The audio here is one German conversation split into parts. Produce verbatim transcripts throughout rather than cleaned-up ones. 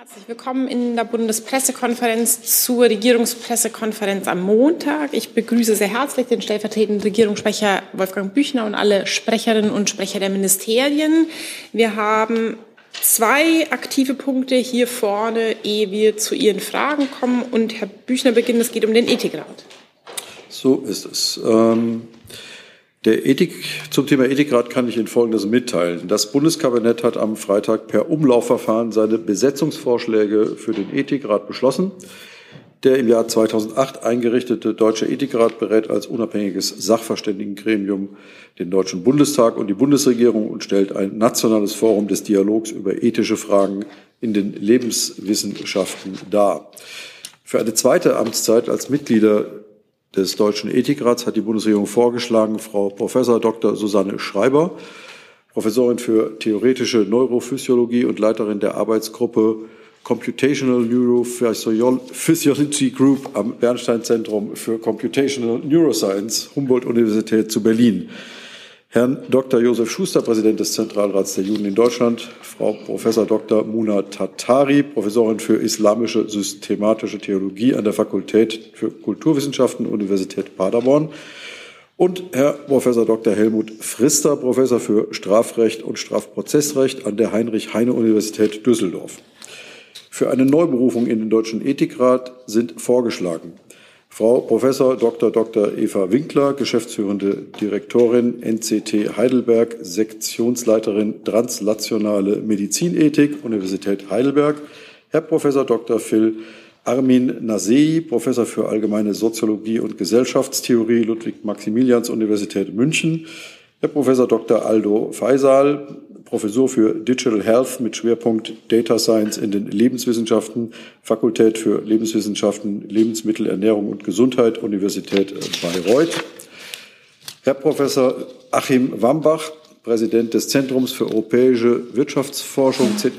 Herzlich willkommen in der Bundespressekonferenz zur Regierungspressekonferenz am Montag. Ich begrüße sehr herzlich den stellvertretenden Regierungssprecher Wolfgang Büchner und alle Sprecherinnen und Sprecher der Ministerien. Wir haben zwei aktive Punkte hier vorne, ehe wir zu Ihren Fragen kommen. Und Herr Büchner beginnt, es geht um den Ethikrat. So ist es. Ähm Der Ethik, zum Thema Ethikrat kann ich Ihnen Folgendes mitteilen. Das Bundeskabinett hat am Freitag per Umlaufverfahren seine Besetzungsvorschläge für den Ethikrat beschlossen. Der im Jahr zweitausendacht eingerichtete Deutsche Ethikrat berät als unabhängiges Sachverständigengremium den Deutschen Bundestag und die Bundesregierung und stellt ein nationales Forum des Dialogs über ethische Fragen in den Lebenswissenschaften dar. Für eine zweite Amtszeit als Mitglieder des Deutschen Ethikrats hat die Bundesregierung vorgeschlagen, Frau Professor Doktor Susanne Schreiber, Professorin für theoretische Neurophysiologie und Leiterin der Arbeitsgruppe Computational Neurophysiology Group am Bernstein-Zentrum für Computational Neuroscience, Humboldt-Universität zu Berlin. Herrn Doktor Josef Schuster, Präsident des Zentralrats der Juden in Deutschland, Frau Professor Doktor Muna Tatari, Professorin für islamische systematische Theologie an der Fakultät für Kulturwissenschaften, Universität Paderborn, und Herr Professor Doktor Helmut Frister, Professor für Strafrecht und Strafprozessrecht an der Heinrich-Heine-Universität Düsseldorf. Für eine Neuberufung in den Deutschen Ethikrat sind vorgeschlagen Frau Professor Doktor Doktor Eva Winkler, geschäftsführende Direktorin N C T Heidelberg, Sektionsleiterin Translationale Medizinethik, Universität Heidelberg, Herr Professor Doktor Phil Armin Nasei, Professor für allgemeine Soziologie und Gesellschaftstheorie, Ludwig-Maximilians-Universität München, Herr Professor Doktor Aldo Faisal, Professur für Digital Health mit Schwerpunkt Data Science in den Lebenswissenschaften, Fakultät für Lebenswissenschaften, Lebensmittel, Ernährung und Gesundheit, Universität Bayreuth. Herr Professor Achim Wambach, Präsident des Zentrums für europäische Wirtschaftsforschung Z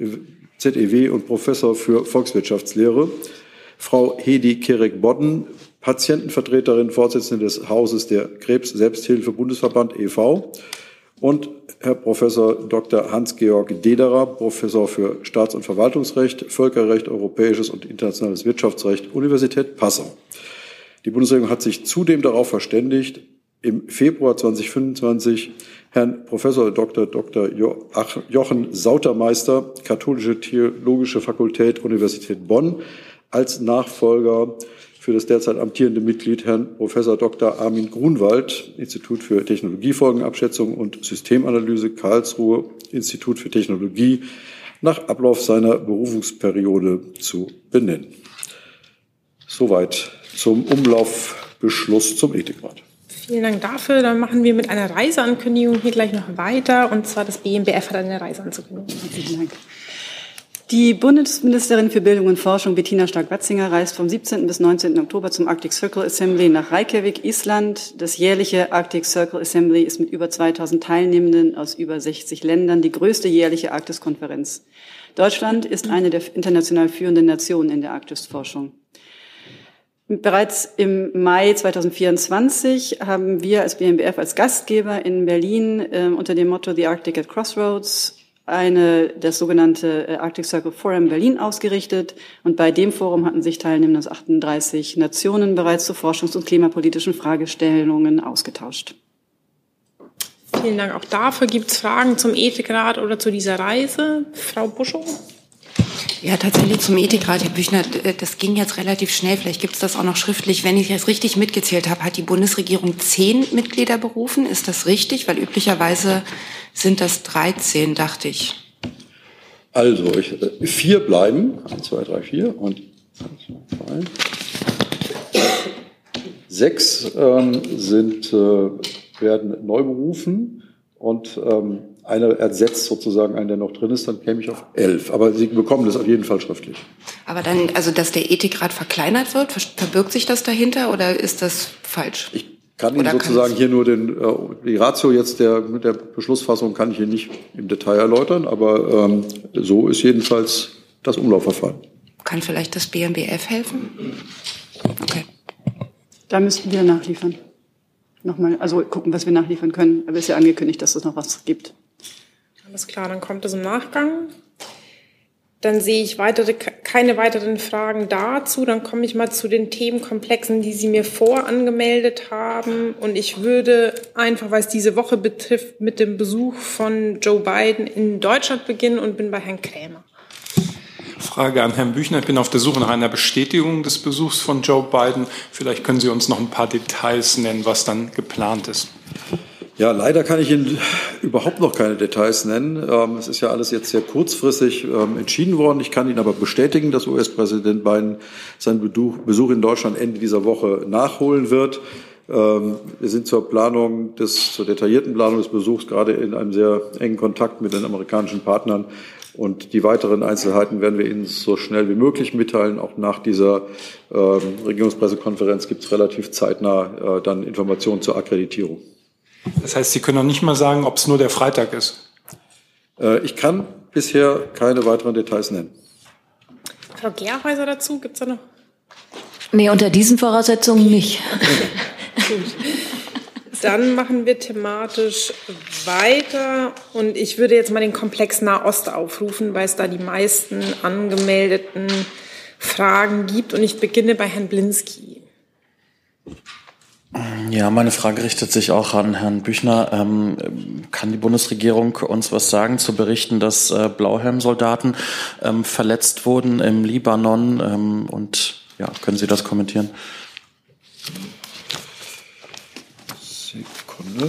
E W und Professor für Volkswirtschaftslehre. Frau Hedi Kerek-Bodden, Patientenvertreterin, Vorsitzende des Hauses der Krebs-Selbsthilfe-Bundesverband e V und Herr Professor Doktor Hans-Georg Dederer, Professor für Staats- und Verwaltungsrecht, Völkerrecht, europäisches und internationales Wirtschaftsrecht, Universität Passau. Die Bundesregierung hat sich zudem darauf verständigt, im Februar zweitausendfünfundzwanzig Herrn Professor Doktor Doktor Jochen Sautermeister, Katholische Theologische Fakultät, Universität Bonn, als Nachfolger für das derzeit amtierende Mitglied Herrn Professor Doktor Armin Grunwald, Institut für Technologiefolgenabschätzung und Systemanalyse, Karlsruhe, Institut für Technologie, nach Ablauf seiner Berufungsperiode zu benennen. Soweit zum Umlaufbeschluss zum Ethikrat. Vielen Dank dafür. Dann machen wir mit einer Reiseankündigung hier gleich noch weiter. Und zwar das B M B F hat eine Reise anzukündigen. Vielen Dank. Die Bundesministerin für Bildung und Forschung Bettina Stark-Watzinger reist vom siebzehnten bis neunzehnten Oktober zum Arctic Circle Assembly nach Reykjavik, Island. Das jährliche Arctic Circle Assembly ist mit über zweitausend Teilnehmenden aus über sechzig Ländern die größte jährliche Arktiskonferenz. Deutschland ist eine der international führenden Nationen in der Arktisforschung. Bereits im Mai zweitausendvierundzwanzig haben wir als B M B F als Gastgeber in Berlin äh, unter dem Motto The Arctic at Crossroads eine, das sogenannte Arctic Circle Forum Berlin ausgerichtet. Und bei dem Forum hatten sich Teilnehmer aus achtunddreißig Nationen bereits zu forschungs- und klimapolitischen Fragestellungen ausgetauscht. Vielen Dank auch dafür. Gibt es Fragen zum Ethikrat oder zu dieser Reise? Frau Buschow? Ja, tatsächlich zum Ethikrat, Herr Büchner, das ging jetzt relativ schnell. Vielleicht gibt es das auch noch schriftlich. Wenn ich das richtig mitgezählt habe, hat die Bundesregierung zehn Mitglieder berufen. Ist das richtig? Weil üblicherweise sind das dreizehn, dachte ich. Also, ich, vier bleiben. Eins, zwei, drei, vier. Und eins, zwei, drei. Sechs ähm, sind, äh, werden neu berufen und ähm, einer ersetzt sozusagen einen, der noch drin ist, dann käme ich auf elf. Aber Sie bekommen das auf jeden Fall schriftlich. Aber dann, also dass der Ethikrat verkleinert wird, verbirgt sich das dahinter oder ist das falsch? Ich kann Ihnen sozusagen hier nur den, die Ratio jetzt der, mit der Beschlussfassung kann ich hier nicht im Detail erläutern, aber ähm, so ist jedenfalls das Umlaufverfahren. Kann vielleicht das B M B F helfen? Okay. Da müssten wir nachliefern. Nochmal, also gucken, was wir nachliefern können. Aber es ist ja angekündigt, dass es noch was gibt. Alles klar, dann kommt es im Nachgang. Dann sehe ich weitere, keine weiteren Fragen dazu. Dann komme ich mal zu den Themenkomplexen, die Sie mir vorangemeldet haben. Und ich würde einfach, weil es diese Woche betrifft, mit dem Besuch von Joe Biden in Deutschland beginnen und bin bei Herrn Krämer. Frage an Herrn Büchner. Ich bin auf der Suche nach einer Bestätigung des Besuchs von Joe Biden. Vielleicht können Sie uns noch ein paar Details nennen, was dann geplant ist. Ja, leider kann ich Ihnen überhaupt noch keine Details nennen. Ähm, es ist ja alles jetzt sehr kurzfristig ähm, entschieden worden. Ich kann Ihnen aber bestätigen, dass U S-Präsident Biden seinen Besuch, Besuch in Deutschland Ende dieser Woche nachholen wird. Ähm, wir sind zur Planung des, zur detaillierten Planung des Besuchs gerade in einem sehr engen Kontakt mit den amerikanischen Partnern. Und die weiteren Einzelheiten werden wir Ihnen so schnell wie möglich mitteilen. Auch nach dieser ähm, Regierungspressekonferenz gibt es relativ zeitnah äh, dann Informationen zur Akkreditierung. Das heißt, Sie können noch nicht mal sagen, ob es nur der Freitag ist? Äh, ich kann bisher keine weiteren Details nennen. Frau Gerhäuser dazu, gibt es da noch? Nee, unter diesen Voraussetzungen nicht. Gut. Dann machen wir thematisch weiter und ich würde jetzt mal den Komplex Nahost aufrufen, weil es da die meisten angemeldeten Fragen gibt und ich beginne bei Herrn Blinski. Ja, meine Frage richtet sich auch an Herrn Büchner. Ähm, kann die Bundesregierung uns was sagen, zu berichten, dass äh, Blauhelmsoldaten ähm, verletzt wurden im Libanon? Ähm, und ja, können Sie das kommentieren? Sekunde.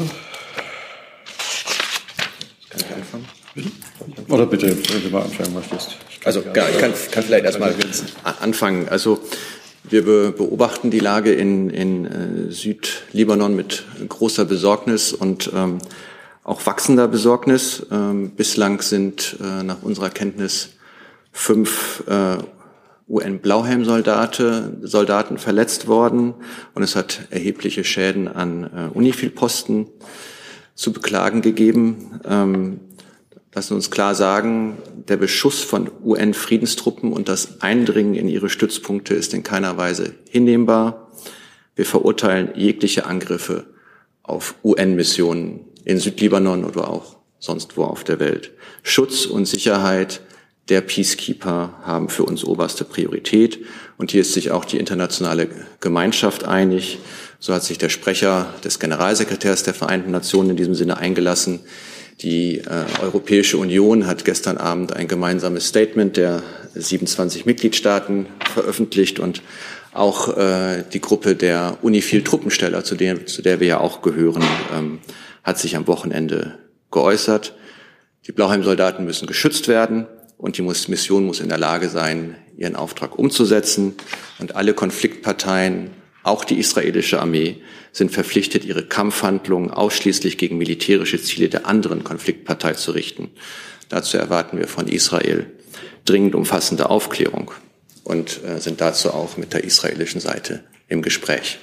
Kann ich anfangen? Bitte? Oder bitte, wenn du mal anfangen möchtest. Also ich kann, kann vielleicht erstmal anfangen. Also wir beobachten die Lage in, in äh, Südlibanon mit großer Besorgnis und ähm, auch wachsender Besorgnis. Ähm, bislang sind äh, nach unserer Kenntnis fünf äh, U N-Blauhelm-Soldaten Soldaten verletzt worden und es hat erhebliche Schäden an äh, UNIFIL-Posten zu beklagen gegeben. Ähm, lassen uns klar sagen, der Beschuss von U N-Friedenstruppen und das Eindringen in ihre Stützpunkte ist in keiner Weise hinnehmbar. Wir verurteilen jegliche Angriffe auf U N-Missionen in Südlibanon oder auch sonst wo auf der Welt. Schutz und Sicherheit der Peacekeeper haben für uns oberste Priorität. Und hier ist sich auch die internationale Gemeinschaft einig. So hat sich der Sprecher des Generalsekretärs der Vereinten Nationen in diesem Sinne eingelassen. Die äh, Europäische Union hat gestern Abend ein gemeinsames Statement der siebenundzwanzig Mitgliedstaaten veröffentlicht und auch äh, die Gruppe der UNIFIL-Truppensteller, zu der, zu der wir ja auch gehören, ähm, hat sich am Wochenende geäußert. Die Blauhelm-Soldaten müssen geschützt werden und die Mission muss in der Lage sein, ihren Auftrag umzusetzen. Und alle Konfliktparteien, auch die israelische Armee, sind verpflichtet, ihre Kampfhandlungen ausschließlich gegen militärische Ziele der anderen Konfliktpartei zu richten. Dazu erwarten wir von Israel dringend umfassende Aufklärung und äh, sind dazu auch mit der israelischen Seite im Gespräch.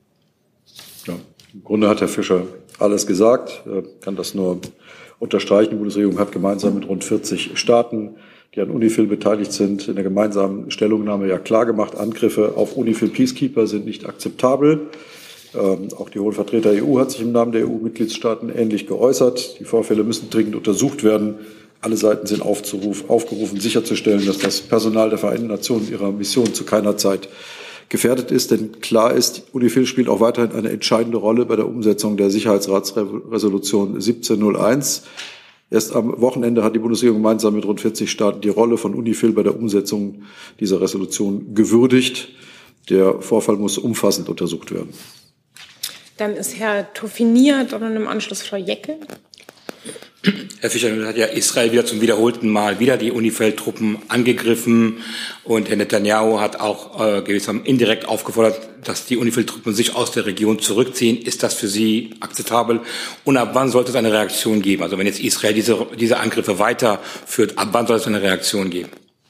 Ja, im Grunde hat Herr Fischer alles gesagt, äh, kann das nur unterstreichen. Die Bundesregierung hat gemeinsam mit rund vierzig Staaten, die an UNIFIL beteiligt sind, in der gemeinsamen Stellungnahme ja klargemacht, Angriffe auf UNIFIL-Peacekeeper sind nicht akzeptabel. Ähm, auch die Hohe Vertreter der E U hat sich im Namen der E U-Mitgliedstaaten ähnlich geäußert. Die Vorfälle müssen dringend untersucht werden. Alle Seiten sind aufzuruf, aufgerufen, sicherzustellen, dass das Personal der Vereinten Nationen ihrer Mission zu keiner Zeit gefährdet ist. Denn klar ist, UNIFIL spielt auch weiterhin eine entscheidende Rolle bei der Umsetzung der Sicherheitsratsresolution siebzehnhunderteins. Erst am Wochenende hat die Bundesregierung gemeinsam mit rund vierzig Staaten die Rolle von UNIFIL bei der Umsetzung dieser Resolution gewürdigt. Der Vorfall muss umfassend untersucht werden. Dann ist Herr Toffinier, dann im Anschluss Frau Jeckel. Herr Fischer, nun hat ja Israel wieder zum wiederholten Mal wieder die UNIFIL-Truppen angegriffen und Herr Netanyahu hat auch äh, gewissermaßen indirekt aufgefordert, dass die UNIFIL-Truppen sich aus der Region zurückziehen. Ist das für Sie akzeptabel? Und ab wann sollte es eine Reaktion geben? Also wenn jetzt Israel diese, diese Angriffe weiterführt, ab wann soll es eine Reaktion geben?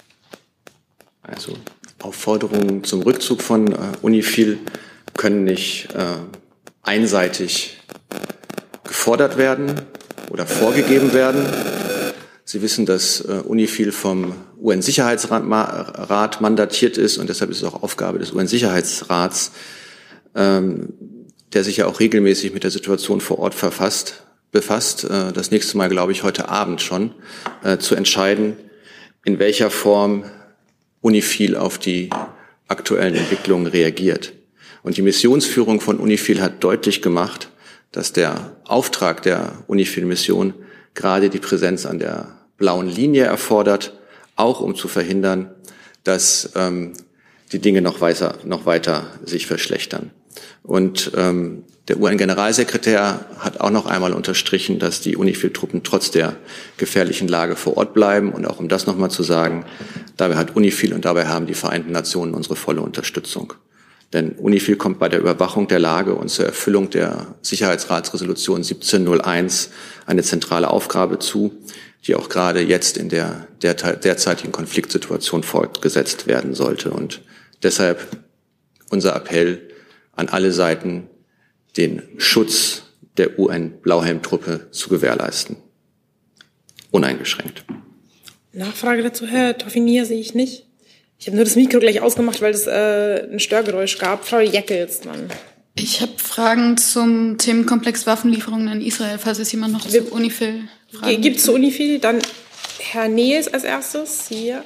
Also Aufforderungen zum Rückzug von äh, UNIFIL können nicht äh, einseitig gefordert werden oder vorgegeben werden. Sie wissen, dass äh, UNIFIL vom U N-Sicherheitsrat mandatiert ist und deshalb ist es auch Aufgabe des U N-Sicherheitsrats, ähm, der sich ja auch regelmäßig mit der Situation vor Ort verfasst, befasst, äh, das nächste Mal, glaube ich, heute Abend schon, äh, zu entscheiden, in welcher Form UNIFIL auf die aktuellen Entwicklungen reagiert. Und die Missionsführung von UNIFIL hat deutlich gemacht, dass der Auftrag der UNIFIL-Mission gerade die Präsenz an der blauen Linie erfordert, auch um zu verhindern, dass ähm, die Dinge noch weiter, noch weiter sich verschlechtern. Und ähm, der U N-Generalsekretär hat auch noch einmal unterstrichen, dass die UNIFIL-Truppen trotz der gefährlichen Lage vor Ort bleiben. Und auch um das nochmal zu sagen, dabei hat UNIFIL und dabei haben die Vereinten Nationen unsere volle Unterstützung. Denn UNIFIL kommt bei der Überwachung der Lage und zur Erfüllung der Sicherheitsratsresolution siebzehnhunderteins eine zentrale Aufgabe zu, die auch gerade jetzt in der, der derzeitigen Konfliktsituation fortgesetzt werden sollte. Und deshalb unser Appell an alle Seiten, den Schutz der U N-Blauhelm-Truppe zu gewährleisten. Uneingeschränkt. Nachfrage dazu, Herr Toffinier, sehe ich nicht. Ich habe nur das Mikro gleich ausgemacht, weil es äh, ein Störgeräusch gab. Frau Jeckel dann. Ich habe Fragen zum Themenkomplex Waffenlieferungen an Israel, falls es jemand noch zu UNIFIL fragt. Gibt es zu UNIFIL? Dann Herr Nees als erstes. Hier.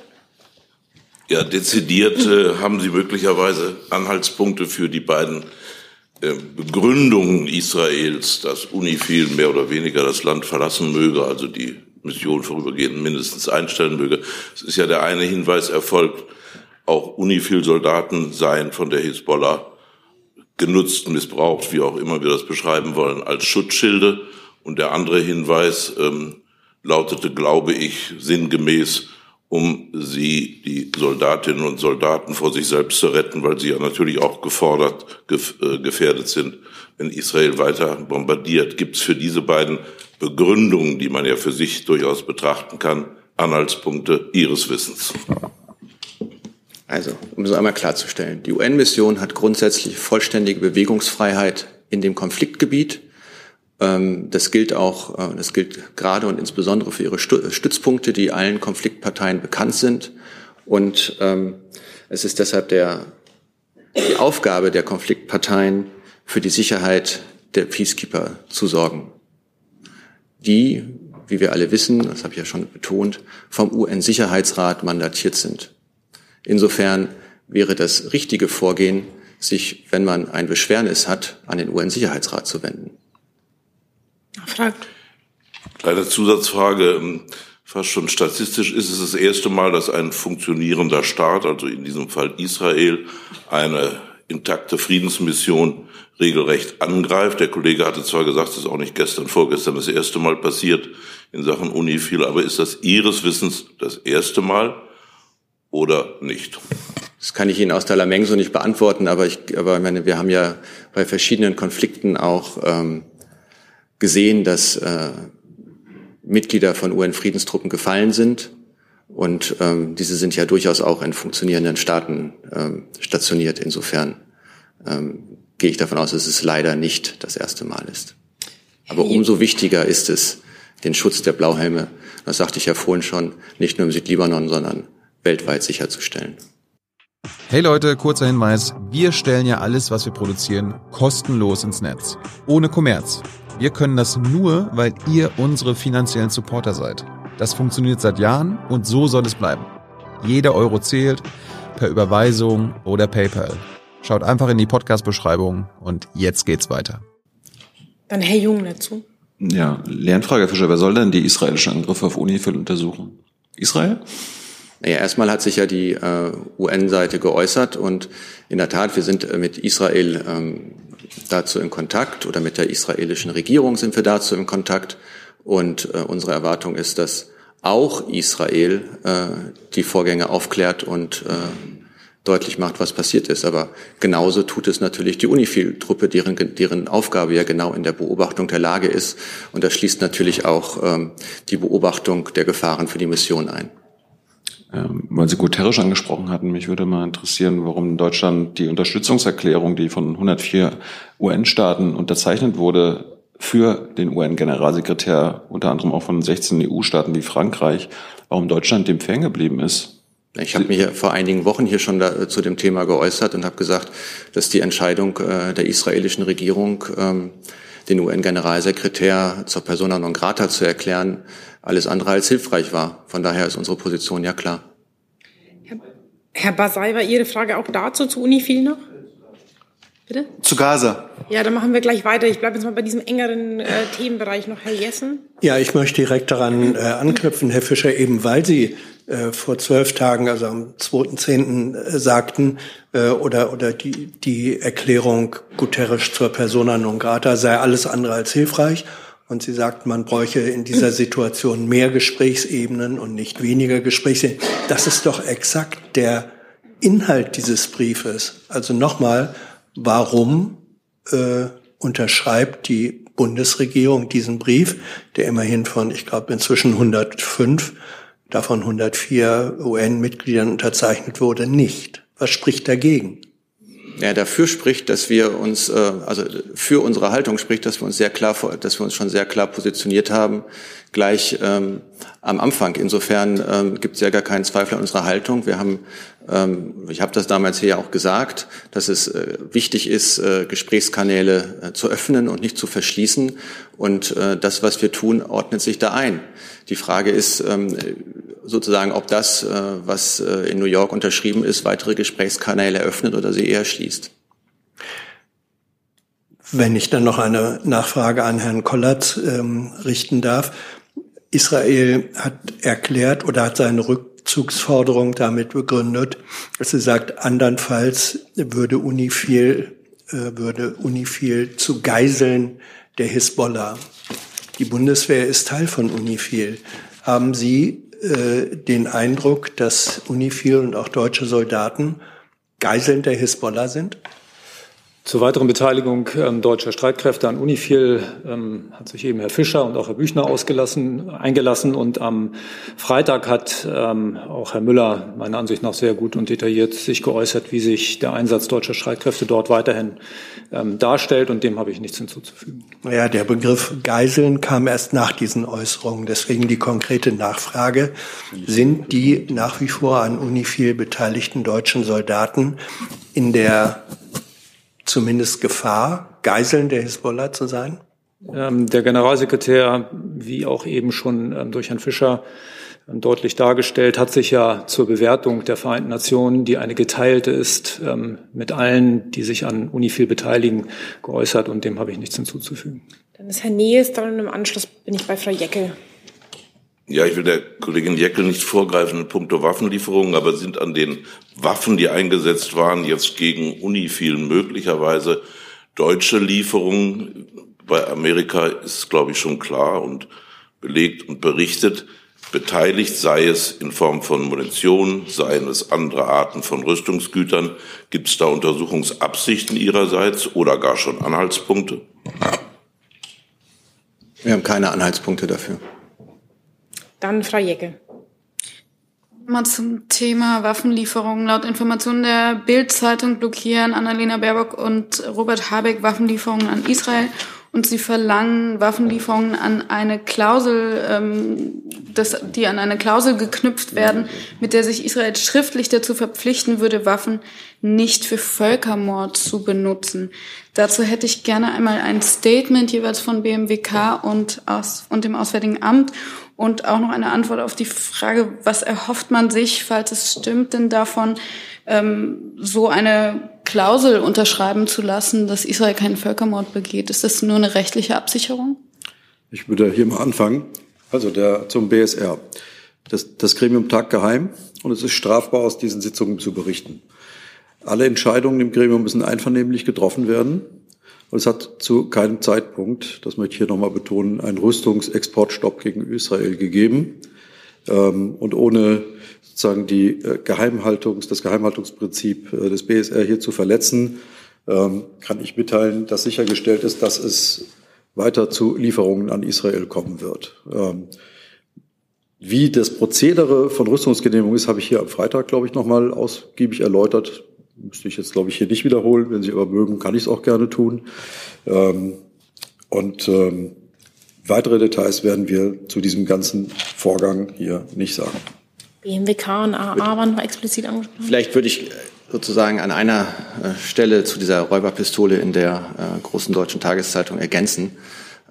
Ja, dezidiert äh, haben Sie möglicherweise Anhaltspunkte für die beiden äh, Begründungen Israels, dass UNIFIL mehr oder weniger das Land verlassen möge, also die Mission vorübergehend mindestens einstellen möge. Es ist ja der eine Hinweis erfolgt, auch UNIFIL-Soldaten seien von der Hisbollah genutzt, missbraucht, wie auch immer wir das beschreiben wollen, als Schutzschilde. Und der andere Hinweis ähm, lautete, glaube ich, sinngemäß, um sie, die Soldatinnen und Soldaten, vor sich selbst zu retten, weil sie ja natürlich auch gefordert, gef äh, gefährdet sind, wenn Israel weiter bombardiert. Gibt es für diese beiden Begründungen, die man ja für sich durchaus betrachten kann, Anhaltspunkte Ihres Wissens? Also, um es einmal klarzustellen, die U N-Mission hat grundsätzlich vollständige Bewegungsfreiheit in dem Konfliktgebiet. Das gilt auch, das gilt gerade und insbesondere für ihre Stützpunkte, die allen Konfliktparteien bekannt sind. Und ähm, es ist deshalb der, die Aufgabe der Konfliktparteien, für die Sicherheit der Peacekeeper zu sorgen, die, wie wir alle wissen, das habe ich ja schon betont, vom U N-Sicherheitsrat mandatiert sind. Insofern wäre das richtige Vorgehen, sich, wenn man ein Beschwernis hat, an den U N-Sicherheitsrat zu wenden. Frage. Kleine Zusatzfrage. Fast schon statistisch ist es das erste Mal, dass ein funktionierender Staat, also in diesem Fall Israel, eine intakte Friedensmission regelrecht angreift. Der Kollege hatte zwar gesagt, es ist auch nicht gestern, vorgestern das erste Mal passiert in Sachen UNIFIL, aber ist das Ihres Wissens das erste Mal oder nicht? Das kann ich Ihnen aus der Lameng so nicht beantworten, aber ich, aber ich meine, wir haben ja bei verschiedenen Konflikten auch ähm, gesehen, dass äh, Mitglieder von U N-Friedenstruppen gefallen sind. Und ähm, diese sind ja durchaus auch in funktionierenden Staaten ähm, stationiert. Insofern ähm, gehe ich davon aus, dass es leider nicht das erste Mal ist. Aber umso wichtiger ist es, den Schutz der Blauhelme, das sagte ich ja vorhin schon, nicht nur im Südlibanon, sondern weltweit sicherzustellen. Hey Leute, kurzer Hinweis. Wir stellen ja alles, was wir produzieren, kostenlos ins Netz. Ohne Kommerz. Wir können das nur, weil ihr unsere finanziellen Supporter seid. Das funktioniert seit Jahren und so soll es bleiben. Jeder Euro zählt, per Überweisung oder PayPal. Schaut einfach in die Podcast-Beschreibung und jetzt geht's weiter. Dann Herr Jung dazu. Ja, Lernfrage, Herr Fischer. Wer soll denn die israelischen Angriffe auf UNIFIL untersuchen? Israel? Naja, erstmal hat sich ja die äh, U N-Seite geäußert und in der Tat, wir sind äh, mit Israel ähm, dazu in Kontakt oder mit der israelischen Regierung sind wir dazu in Kontakt und äh, unsere Erwartung ist, dass auch Israel äh, die Vorgänge aufklärt und äh, deutlich macht, was passiert ist. Aber genauso tut es natürlich die UNIFIL-Truppe, deren, deren Aufgabe ja genau in der Beobachtung der Lage ist. Und das schließt natürlich auch ähm, die Beobachtung der Gefahren für die Mission ein. Ähm, weil Sie Guterres angesprochen hatten, mich würde mal interessieren, warum Deutschland die Unterstützungserklärung, die von hundertvier U N-Staaten unterzeichnet wurde, für den U N-Generalsekretär, unter anderem auch von sechzehn E U-Staaten wie Frankreich, warum Deutschland dem fern geblieben ist. Ich habe mich ja vor einigen Wochen hier schon da, zu dem Thema geäußert und habe gesagt, dass die Entscheidung äh, der israelischen Regierung, ähm, den U N-Generalsekretär zur Persona non grata zu erklären, alles andere als hilfreich war. Von daher ist unsere Position ja klar. Herr, Herr Basay, war Ihre Frage auch dazu zu UNIFIL noch? Bitte? Zu Gaza. Ja, dann machen wir gleich weiter. Ich bleibe jetzt mal bei diesem engeren äh, Themenbereich noch. Herr Jessen? Ja, ich möchte direkt daran äh, anknüpfen, Herr Fischer, eben weil Sie äh, vor zwölf Tagen, also am zweiten zehnten Äh, sagten, äh, oder oder die, die Erklärung Guterres zur Persona non grata sei alles andere als hilfreich. Und Sie sagten, man bräuche in dieser Situation mehr Gesprächsebenen und nicht weniger Gesprächsebenen. Das ist doch exakt der Inhalt dieses Briefes. Also nochmal, warum äh, unterschreibt die Bundesregierung diesen Brief, der immerhin von, ich glaube, inzwischen hundertfünf, davon hundertvier U N-Mitgliedern unterzeichnet wurde, nicht? Was spricht dagegen? Ja, dafür spricht, dass wir uns, äh, also für unsere Haltung spricht, dass wir uns sehr klar, dass wir uns schon sehr klar positioniert haben, gleich ähm, am Anfang. Insofern ähm, gibt es ja gar keinen Zweifel an unserer Haltung. Wir haben, ähm, ich habe das damals hier auch gesagt, dass es äh, wichtig ist, äh, Gesprächskanäle äh, zu öffnen und nicht zu verschließen. Und äh, das, was wir tun, ordnet sich da ein. Die Frage ist ähm, sozusagen, ob das, äh, was äh, in New York unterschrieben ist, weitere Gesprächskanäle eröffnet oder sie eher schließt. Wenn ich dann noch eine Nachfrage an Herrn Kollatz ähm, richten darf. Israel hat erklärt oder hat seine Rückzugsforderung damit begründet, dass sie sagt, andernfalls würde UNIFIL, äh, würde UNIFIL zu Geiseln der Hisbollah. Die Bundeswehr ist Teil von UNIFIL. Haben Sie äh, den Eindruck, dass UNIFIL und auch deutsche Soldaten Geiseln der Hisbollah sind? Zur weiteren Beteiligung ähm, deutscher Streitkräfte an UNIFIL ähm, hat sich eben Herr Fischer und auch Herr Büchner ausgelassen, eingelassen. Und am Freitag hat ähm, auch Herr Müller meiner Ansicht nach sehr gut und detailliert sich geäußert, wie sich der Einsatz deutscher Streitkräfte dort weiterhin ähm, darstellt. Und dem habe ich nichts hinzuzufügen. Ja, der Begriff Geiseln kam erst nach diesen Äußerungen. Deswegen die konkrete Nachfrage. Sind die nach wie vor an UNIFIL beteiligten deutschen Soldaten in der zumindest Gefahr, Geiseln der Hisbollah zu sein? Ähm, der Generalsekretär, wie auch eben schon ähm, durch Herrn Fischer ähm, deutlich dargestellt, hat sich ja zur Bewertung der Vereinten Nationen, die eine geteilte ist, ähm, mit allen, die sich an UNIFIL beteiligen, geäußert. Und dem habe ich nichts hinzuzufügen. Dann ist Herr Nehls dran und im Anschluss bin ich bei Frau Jeckel. Ja, ich will der Kollegin Jeckel nicht vorgreifen in puncto Waffenlieferungen, aber sind an den Waffen, die eingesetzt waren, jetzt gegen UNIFIL möglicherweise deutsche Lieferungen? Bei Amerika ist, glaube ich, schon klar und belegt und berichtet. Beteiligt sei es in Form von Munition, seien es andere Arten von Rüstungsgütern. Gibt es da Untersuchungsabsichten Ihrerseits oder gar schon Anhaltspunkte? Wir haben keine Anhaltspunkte dafür. Dann Frau Jeckel. Mal zum Thema Waffenlieferungen. Laut Informationen der Bild-Zeitung blockieren Annalena Baerbock und Robert Habeck Waffenlieferungen an Israel und sie verlangen Waffenlieferungen an eine Klausel, ähm, das, die an eine Klausel geknüpft werden, mit der sich Israel schriftlich dazu verpflichten würde, Waffen nicht für Völkermord zu benutzen. Dazu hätte ich gerne einmal ein Statement jeweils von B M W K und, aus, und dem Auswärtigen Amt und auch noch eine Antwort auf die Frage, was erhofft man sich, falls es stimmt, denn davon, ähm, so eine Klausel unterschreiben zu lassen, dass Israel keinen Völkermord begeht. Ist das nur eine rechtliche Absicherung? Ich würde hier mal anfangen. Also der zum B S R. Das, das Gremium tagt geheim und es ist strafbar, aus diesen Sitzungen zu berichten. Alle Entscheidungen im Gremium müssen einvernehmlich getroffen werden. Und es hat zu keinem Zeitpunkt, das möchte ich hier nochmal betonen, einen Rüstungsexportstopp gegen Israel gegeben. Und ohne sozusagen die Geheimhaltungs, das Geheimhaltungsprinzip des B S R hier zu verletzen, kann ich mitteilen, dass sichergestellt ist, dass es weiter zu Lieferungen an Israel kommen wird. Wie das Prozedere von Rüstungsgenehmigung ist, habe ich hier am Freitag, glaube ich, nochmal ausgiebig erläutert. Müsste ich jetzt, glaube ich, hier nicht wiederholen. Wenn Sie aber mögen, kann ich es auch gerne tun. Ähm, und ähm, weitere Details werden wir zu diesem ganzen Vorgang hier nicht sagen. B M W K und A A waren noch explizit angesprochen. Vielleicht würde ich sozusagen an einer äh, Stelle zu dieser Räuberpistole in der äh, großen deutschen Tageszeitung ergänzen.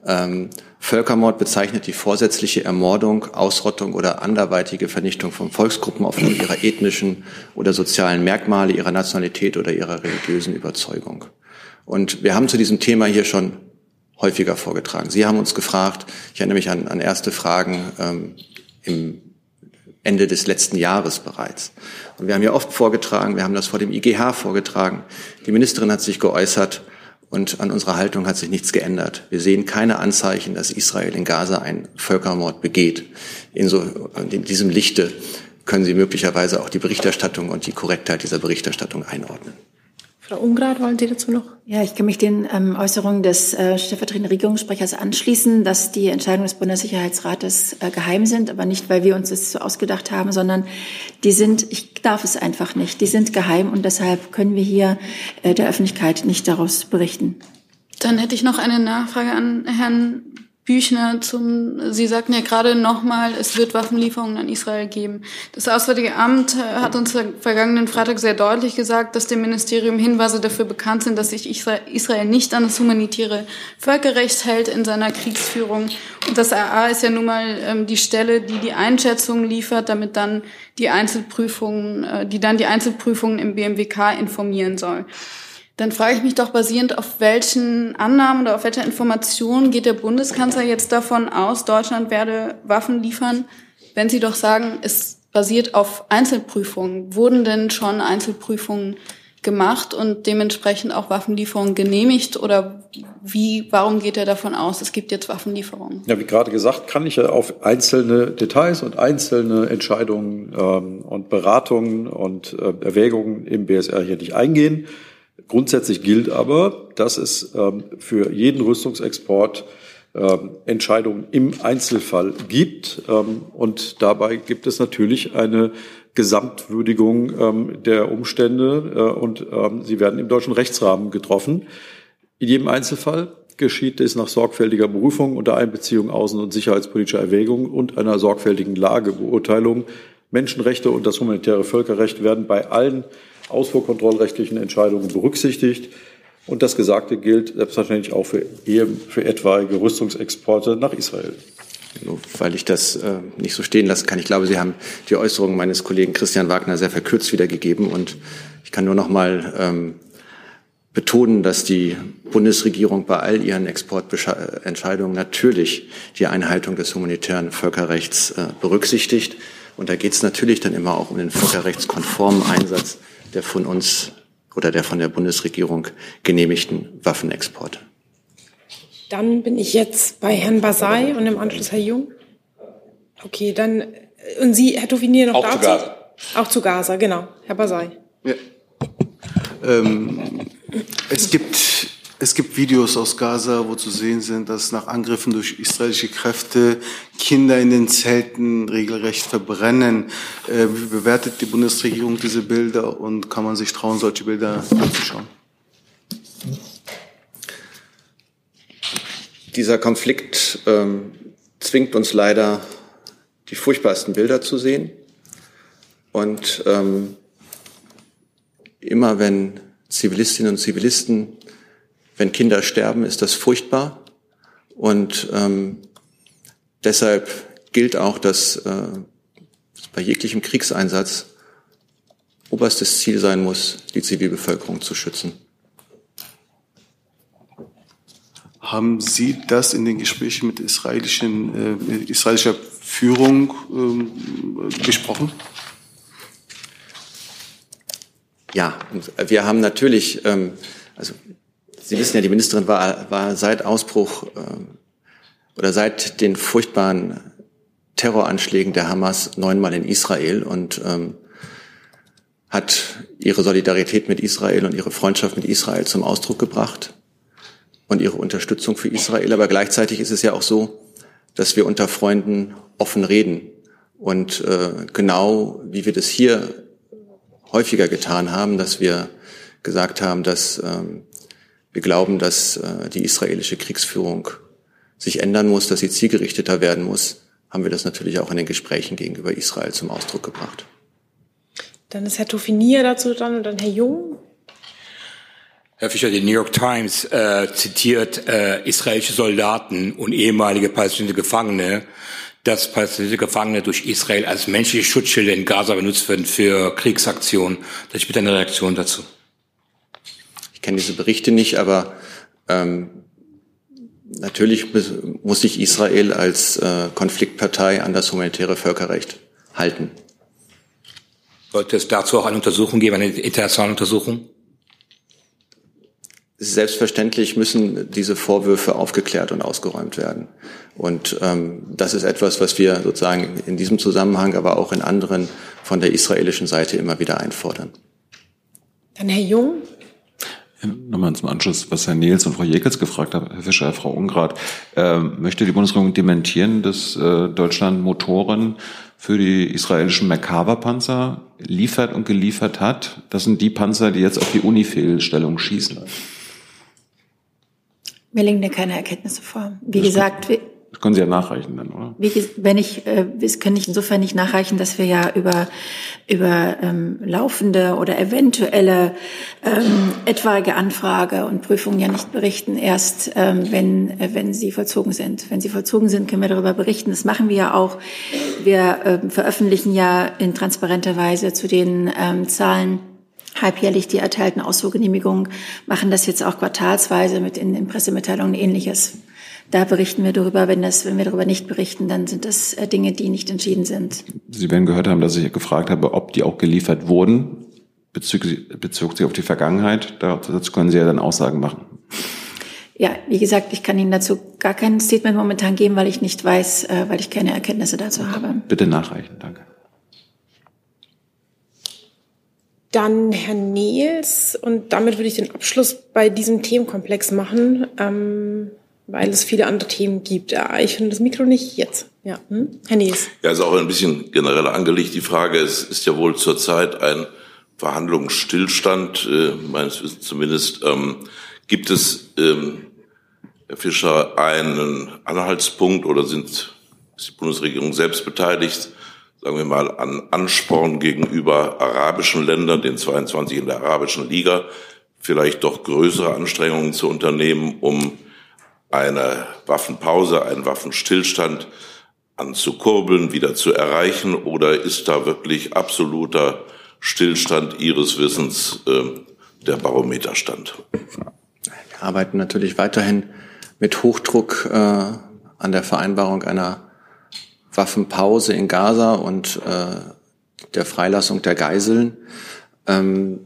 Ähm, Völkermord bezeichnet die vorsätzliche Ermordung, Ausrottung oder anderweitige Vernichtung von Volksgruppen aufgrund ihrer ethnischen oder sozialen Merkmale, ihrer Nationalität oder ihrer religiösen Überzeugung. Und wir haben zu diesem Thema hier schon häufiger vorgetragen. Sie haben uns gefragt, ich erinnere mich an, an erste Fragen ähm, im Ende des letzten Jahres bereits. Und wir haben ja oft vorgetragen, wir haben das vor dem I G H vorgetragen. Die Ministerin hat sich geäußert und an unserer Haltung hat sich nichts geändert. Wir sehen keine Anzeichen, dass Israel in Gaza einen Völkermord begeht. In, so, in diesem Lichte können Sie möglicherweise auch die Berichterstattung und die Korrektheit dieser Berichterstattung einordnen. Frau Ungrad, wollen Sie dazu noch? Ja, ich kann mich den ähm, Äußerungen des äh, stellvertretenden Regierungssprechers anschließen, dass die Entscheidungen des Bundessicherheitsrates äh, geheim sind, aber nicht, weil wir uns das so ausgedacht haben, sondern die sind, ich darf es einfach nicht, die sind geheim und deshalb können wir hier äh, der Öffentlichkeit nicht daraus berichten. Dann hätte ich noch eine Nachfrage an Herrn Büchner zum, Sie sagten ja gerade nochmal, es wird Waffenlieferungen an Israel geben. Das Auswärtige Amt hat uns vergangenen Freitag sehr deutlich gesagt, dass dem Ministerium Hinweise dafür bekannt sind, dass sich Israel nicht an das humanitäre Völkerrecht hält in seiner Kriegsführung. Und das R A ist ja nun mal ähm, die Stelle, die die Einschätzungen liefert, damit dann die Einzelprüfungen, äh, die dann die Einzelprüfungen im B M W K informieren soll. Dann frage ich mich doch, basierend auf welchen Annahmen oder auf welcher Information geht der Bundeskanzler jetzt davon aus, Deutschland werde Waffen liefern, wenn Sie doch sagen, es basiert auf Einzelprüfungen. Wurden denn schon Einzelprüfungen gemacht und dementsprechend auch Waffenlieferungen genehmigt? Oder wie, warum geht er davon aus, es gibt jetzt Waffenlieferungen? Ja, wie gerade gesagt, kann ich ja auf einzelne Details und einzelne Entscheidungen ähm, und Beratungen und äh, Erwägungen im B S R hier nicht eingehen. Grundsätzlich gilt aber, dass es ähm, für jeden Rüstungsexport ähm, Entscheidungen im Einzelfall gibt. Ähm, und dabei gibt es natürlich eine Gesamtwürdigung ähm, der Umstände äh, und ähm, sie werden im deutschen Rechtsrahmen getroffen. In jedem Einzelfall geschieht es nach sorgfältiger Berufung unter Einbeziehung außen- und sicherheitspolitischer Erwägungen und einer sorgfältigen Lagebeurteilung. Menschenrechte und das humanitäre Völkerrecht werden bei allen ausfuhrkontrollrechtlichen Entscheidungen berücksichtigt. Und das Gesagte gilt selbstverständlich auch für, für etwaige Rüstungsexporte nach Israel. Nur weil ich das äh, nicht so stehen lassen kann. Ich glaube, Sie haben die Äußerungen meines Kollegen Christian Wagner sehr verkürzt wiedergegeben. Und ich kann nur noch mal ähm, betonen, dass die Bundesregierung bei all ihren Exportentscheidungen natürlich die Einhaltung des humanitären Völkerrechts äh, berücksichtigt. Und da geht es natürlich dann immer auch um den völkerrechtskonformen Einsatz der von uns oder der von der Bundesregierung genehmigten Waffenexporte. Dann bin ich jetzt bei Herrn Basay und im Anschluss Herr Jung. Okay, dann, und Sie, Herr Taufinier, noch auch dazu? Zu Gaza. Auch zu Gaza, genau. Herr Basay. Ja. Ähm, es gibt, es gibt Videos aus Gaza, wo zu sehen sind, dass nach Angriffen durch israelische Kräfte Kinder in den Zelten regelrecht verbrennen. Äh, wie bewertet die Bundesregierung diese Bilder und kann man sich trauen, solche Bilder anzuschauen? Dieser Konflikt ähm, zwingt uns leider, die furchtbarsten Bilder zu sehen. Und ähm, immer wenn Zivilistinnen und Zivilisten, wenn Kinder sterben, ist das furchtbar. Und ähm, deshalb gilt auch, dass äh, bei jeglichem Kriegseinsatz oberstes Ziel sein muss, die Zivilbevölkerung zu schützen. Haben Sie das in den Gesprächen mit israelischen, äh, mit israelischer Führung äh, besprochen? Ja, und wir haben natürlich, ähm, also Sie wissen ja, die Ministerin war, war seit Ausbruch ähm, oder seit den furchtbaren Terroranschlägen der Hamas neunmal in Israel und ähm, hat ihre Solidarität mit Israel und ihre Freundschaft mit Israel zum Ausdruck gebracht und ihre Unterstützung für Israel. Aber gleichzeitig ist es ja auch so, dass wir unter Freunden offen reden. Und äh, genau wie wir das hier häufiger getan haben, dass wir gesagt haben, dass ähm, wir glauben, dass äh, die israelische Kriegsführung sich ändern muss, dass sie zielgerichteter werden muss, haben wir das natürlich auch in den Gesprächen gegenüber Israel zum Ausdruck gebracht. Dann ist Herr Taufinier dazu dran und dann Herr Jung. Herr Fischer, die New York Times äh, zitiert äh, israelische Soldaten und ehemalige palästinensische Gefangene, dass palästinensische Gefangene durch Israel als menschliche Schutzschilde in Gaza benutzt werden für Kriegsaktionen. Das ist bitte eine Reaktion dazu. Ich kenne diese Berichte nicht, aber ähm, natürlich muss sich Israel als äh, Konfliktpartei an das humanitäre Völkerrecht halten. Sollte es dazu auch eine Untersuchung geben, eine internationale Untersuchung? Selbstverständlich müssen diese Vorwürfe aufgeklärt und ausgeräumt werden. Und ähm, das ist etwas, was wir sozusagen in diesem Zusammenhang, aber auch in anderen von der israelischen Seite immer wieder einfordern. Dann Herr Jung. Ja, nochmal zum Anschluss, was Herr Nils und Frau Jekels gefragt haben, Herr Fischer, Frau Ungrad. Äh, möchte die Bundesregierung dementieren, dass äh, Deutschland Motoren für die israelischen Merkava-Panzer liefert und geliefert hat? Das sind die Panzer, die jetzt auf die UNIFIL-Stellung schießen. Mir liegen da keine Erkenntnisse vor. Wie das gesagt, können, das können Sie ja nachreichen dann, oder? Wie, wenn ich, äh, das kann ich insofern nicht nachreichen, dass wir ja über über ähm, laufende oder eventuelle ähm, etwaige Anfrage und Prüfungen ja nicht berichten. Erst ähm, wenn äh, wenn sie vollzogen sind. Wenn sie vollzogen sind, können wir darüber berichten. Das machen wir ja auch. Wir äh, veröffentlichen ja in transparenter Weise zu den ähm, Zahlen halbjährlich die erteilten Ausfuhrgenehmigungen, machen das jetzt auch quartalsweise mit in, in Pressemitteilungen Ähnliches. Da berichten wir darüber. Wenn das, wenn wir darüber nicht berichten, dann sind das äh, Dinge, die nicht entschieden sind. Sie werden gehört haben, dass ich gefragt habe, ob die auch geliefert wurden, bezog, bezog sich auf die Vergangenheit. Dazu können Sie ja dann Aussagen machen. Ja, wie gesagt, ich kann Ihnen dazu gar kein Statement momentan geben, weil ich nicht weiß, äh, weil ich keine Erkenntnisse dazu habe. Bitte nachreichen, danke. Dann Herr Nils, und damit würde ich den Abschluss bei diesem Themenkomplex machen, ähm, weil es viele andere Themen gibt. Ja, ich finde das Mikro nicht jetzt. Ja, hm? Herr Nils. Ja, ist auch ein bisschen genereller angelegt. Die Frage ist, ist ja wohl zurzeit ein Verhandlungsstillstand, äh, meines Wissens zumindest. Ähm, gibt es, ähm, Herr Fischer, einen Anhaltspunkt oder sind, ist die Bundesregierung selbst beteiligt, sagen wir mal, an Ansporn gegenüber arabischen Ländern, den zweiundzwanzig in der Arabischen Liga, vielleicht doch größere Anstrengungen zu unternehmen, um eine Waffenpause, einen Waffenstillstand anzukurbeln, wieder zu erreichen? Oder ist da wirklich absoluter Stillstand Ihres Wissens äh, der Barometerstand? Wir arbeiten natürlich weiterhin mit Hochdruck äh, an der Vereinbarung einer Waffenpause in Gaza und äh, der Freilassung der Geiseln. Ähm,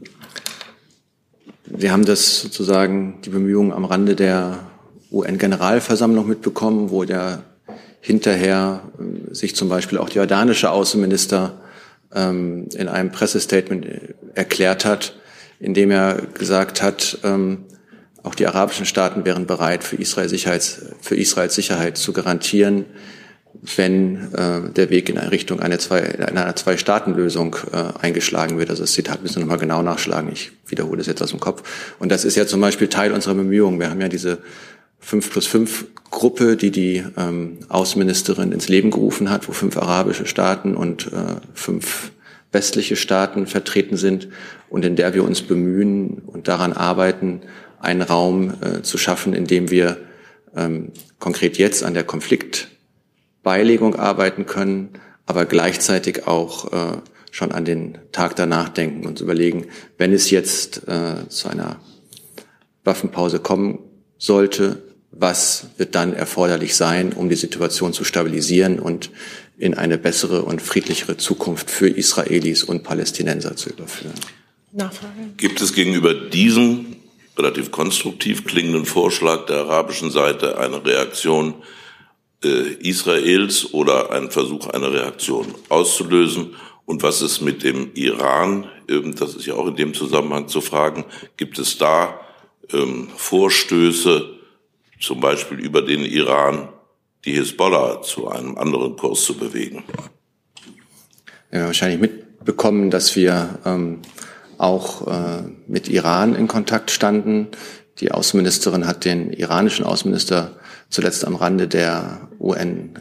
wir haben das sozusagen, die Bemühungen am Rande der U N-Generalversammlung mitbekommen, wo ja hinterher äh, sich zum Beispiel auch der jordanische Außenminister ähm, in einem Pressestatement erklärt hat, in dem er gesagt hat, ähm, auch die arabischen Staaten wären bereit, für Israel Sicherheits, für Israels Sicherheit zu garantieren, wenn äh, der Weg in eine Richtung eine zwei, in einer Zwei-Staaten-Lösung äh, eingeschlagen wird. Also das Zitat müssen wir nochmal genau nachschlagen. Ich wiederhole das jetzt aus dem Kopf. Und das ist ja zum Beispiel Teil unserer Bemühungen. Wir haben ja diese fünf plus fünf Gruppe, die die ähm, Außenministerin ins Leben gerufen hat, wo fünf arabische Staaten und äh, fünf westliche Staaten vertreten sind und in der wir uns bemühen und daran arbeiten, einen Raum äh, zu schaffen, in dem wir ähm, konkret jetzt an der Konfliktbeilegung arbeiten können, aber gleichzeitig auch äh, schon an den Tag danach denken und überlegen, wenn es jetzt äh, zu einer Waffenpause kommen sollte, was wird dann erforderlich sein, um die Situation zu stabilisieren und in eine bessere und friedlichere Zukunft für Israelis und Palästinenser zu überführen. Nachfrage. Gibt es gegenüber diesem relativ konstruktiv klingenden Vorschlag der arabischen Seite eine Reaktion äh, Israels oder einen Versuch, eine Reaktion auszulösen? Und was ist mit dem Iran? Ähm, das ist ja auch in dem Zusammenhang zu fragen. Gibt es da ähm, Vorstöße, zum Beispiel über den Iran, die Hisbollah zu einem anderen Kurs zu bewegen? Wir haben wahrscheinlich mitbekommen, dass wir ähm, auch äh, mit Iran in Kontakt standen. Die Außenministerin hat den iranischen Außenminister zuletzt am Rande der U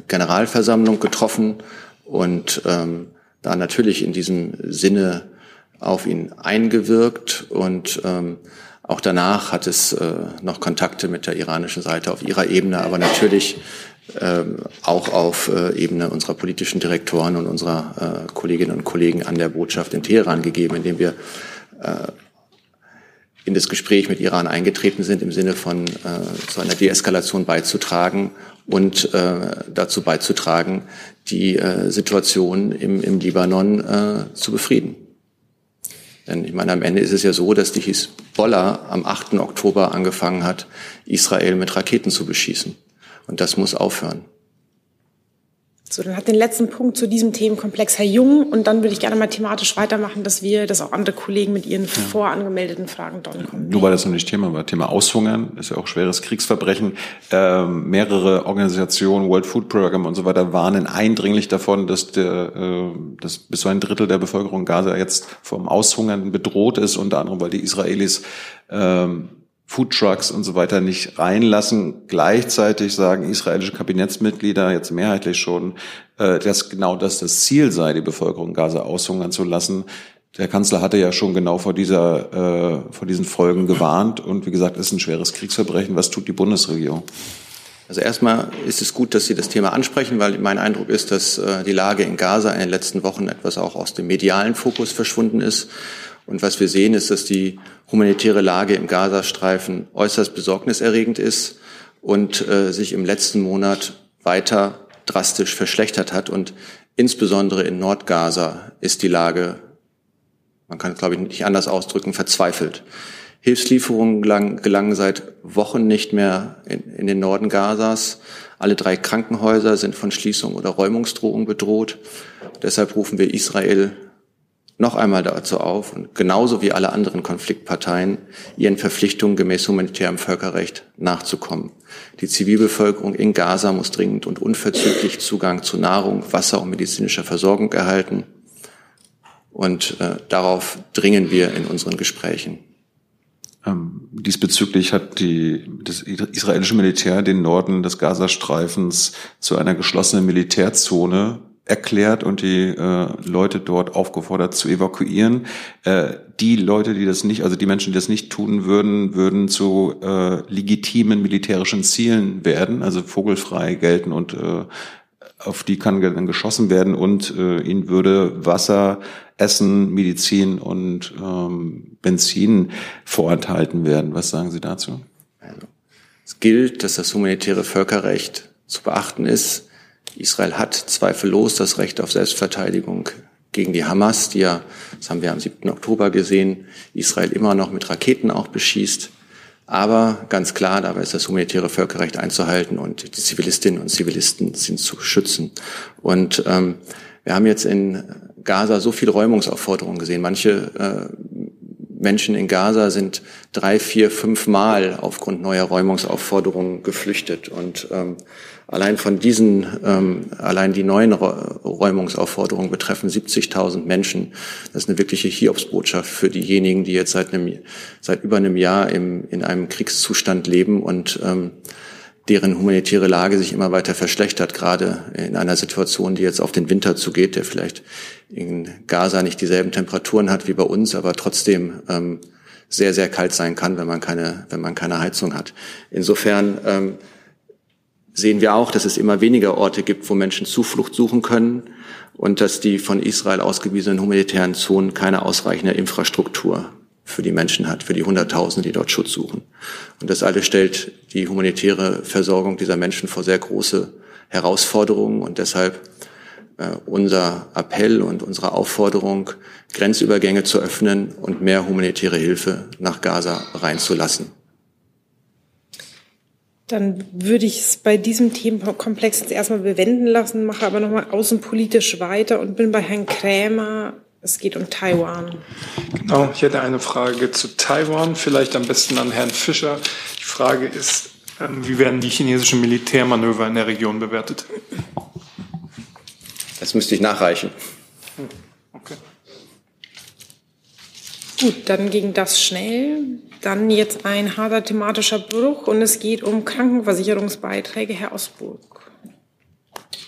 N-Generalversammlung getroffen und ähm, da natürlich in diesem Sinne auf ihn eingewirkt und ähm, auch danach hat es äh, noch Kontakte mit der iranischen Seite auf ihrer Ebene, aber natürlich ähm, auch auf äh, Ebene unserer politischen Direktoren und unserer äh, Kolleginnen und Kollegen an der Botschaft in Teheran gegeben, indem wir äh, in das Gespräch mit Iran eingetreten sind, im Sinne von äh, zu einer Deeskalation beizutragen und äh, dazu beizutragen, die äh, Situation im, im Libanon äh, zu befrieden. Denn ich meine, am Ende ist es ja so, dass die Hisbollah am achten Oktober angefangen hat, Israel mit Raketen zu beschießen. Und das muss aufhören. So, dann hat den letzten Punkt zu diesem Themenkomplex Herr Jung. Und dann würde ich gerne mal thematisch weitermachen, dass wir, dass auch andere Kollegen mit ihren ja. vorangemeldeten Fragen dran kommen. Nur weil das noch nicht Thema war. Thema Aushungern ist ja auch schweres Kriegsverbrechen. Ähm, mehrere Organisationen, World Food Program und so weiter, warnen eindringlich davon, dass, der, äh, dass bis zu ein Drittel der Bevölkerung Gaza jetzt vom Aushungern bedroht ist. Unter anderem, weil die Israelis ähm, Foodtrucks und so weiter nicht reinlassen. Gleichzeitig sagen israelische Kabinettsmitglieder jetzt mehrheitlich schon, äh, dass genau das das Ziel sei, die Bevölkerung Gaza aushungern zu lassen. Der Kanzler hatte ja schon genau vor dieser, äh, vor diesen Folgen gewarnt. Und wie gesagt, es ist ein schweres Kriegsverbrechen. Was tut die Bundesregierung? Also erstmal ist es gut, dass Sie das Thema ansprechen, weil mein Eindruck ist, dass äh, die Lage in Gaza in den letzten Wochen etwas auch aus dem medialen Fokus verschwunden ist. Und was wir sehen, ist, dass die humanitäre Lage im Gazastreifen äußerst besorgniserregend ist und äh, sich im letzten Monat weiter drastisch verschlechtert hat. Und insbesondere in Nordgaza ist die Lage, man kann es glaube ich nicht anders ausdrücken, verzweifelt. Hilfslieferungen gelangen, gelangen seit Wochen nicht mehr in, in den Norden Gazas. Alle drei Krankenhäuser sind von Schließung oder Räumungsdrohung bedroht. Deshalb rufen wir Israel noch einmal dazu auf, und genauso wie alle anderen Konfliktparteien, ihren Verpflichtungen gemäß humanitärem Völkerrecht nachzukommen. Die Zivilbevölkerung in Gaza muss dringend und unverzüglich Zugang zu Nahrung, Wasser und medizinischer Versorgung erhalten. Und äh, darauf dringen wir in unseren Gesprächen. Ähm, diesbezüglich hat die, das israelische Militär den Norden des Gazastreifens zu einer geschlossenen Militärzone erklärt und die äh, Leute dort aufgefordert zu evakuieren. Äh, die Leute, die das nicht, also die Menschen, die das nicht tun würden, würden zu äh, legitimen militärischen Zielen werden, also vogelfrei gelten und äh, auf die kann dann geschossen werden und äh, ihnen würde Wasser, Essen, Medizin und ähm, Benzin vorenthalten werden. Was sagen Sie dazu? Also, es gilt, dass das humanitäre Völkerrecht zu beachten ist. Israel hat zweifellos das Recht auf Selbstverteidigung gegen die Hamas, die ja, das haben wir am siebten Oktober gesehen, Israel immer noch mit Raketen auch beschießt. Aber ganz klar, dabei ist das humanitäre Völkerrecht einzuhalten und die Zivilistinnen und Zivilisten sind zu schützen. Und ähm, wir haben jetzt in Gaza so viele Räumungsaufforderungen gesehen. Manche äh, Menschen in Gaza sind drei, vier, fünf Mal aufgrund neuer Räumungsaufforderungen geflüchtet. Und ähm, allein von diesen, ähm, allein die neuen Räumungsaufforderungen betreffen siebzigtausend Menschen. Das ist eine wirkliche Hiobsbotschaft für diejenigen, die jetzt seit einem, seit über einem Jahr im, in einem Kriegszustand leben und ähm, deren humanitäre Lage sich immer weiter verschlechtert, gerade in einer Situation, die jetzt auf den Winter zugeht, der vielleicht in Gaza nicht dieselben Temperaturen hat wie bei uns, aber trotzdem ähm, sehr, sehr kalt sein kann, wenn man keine, wenn man keine Heizung hat. Insofern ähm, sehen wir auch, dass es immer weniger Orte gibt, wo Menschen Zuflucht suchen können und dass die von Israel ausgewiesenen humanitären Zonen keine ausreichende Infrastruktur für die Menschen hat, für die Hunderttausende, die dort Schutz suchen. Und das alles stellt die humanitäre Versorgung dieser Menschen vor sehr große Herausforderungen und deshalb äh, unser Appell und unsere Aufforderung, Grenzübergänge zu öffnen und mehr humanitäre Hilfe nach Gaza reinzulassen. Dann würde ich es bei diesem Themenkomplex jetzt erstmal bewenden lassen, mache aber nochmal außenpolitisch weiter und bin bei Herrn Krämer. Es geht um Taiwan. Genau, ich hätte eine Frage zu Taiwan, vielleicht am besten an Herrn Fischer. Die Frage ist, wie werden die chinesischen Militärmanöver in der Region bewertet? Das müsste ich nachreichen. Okay. Gut, dann ging das schnell. Dann jetzt ein harter thematischer Bruch und es geht um Krankenversicherungsbeiträge. Herr Osburg.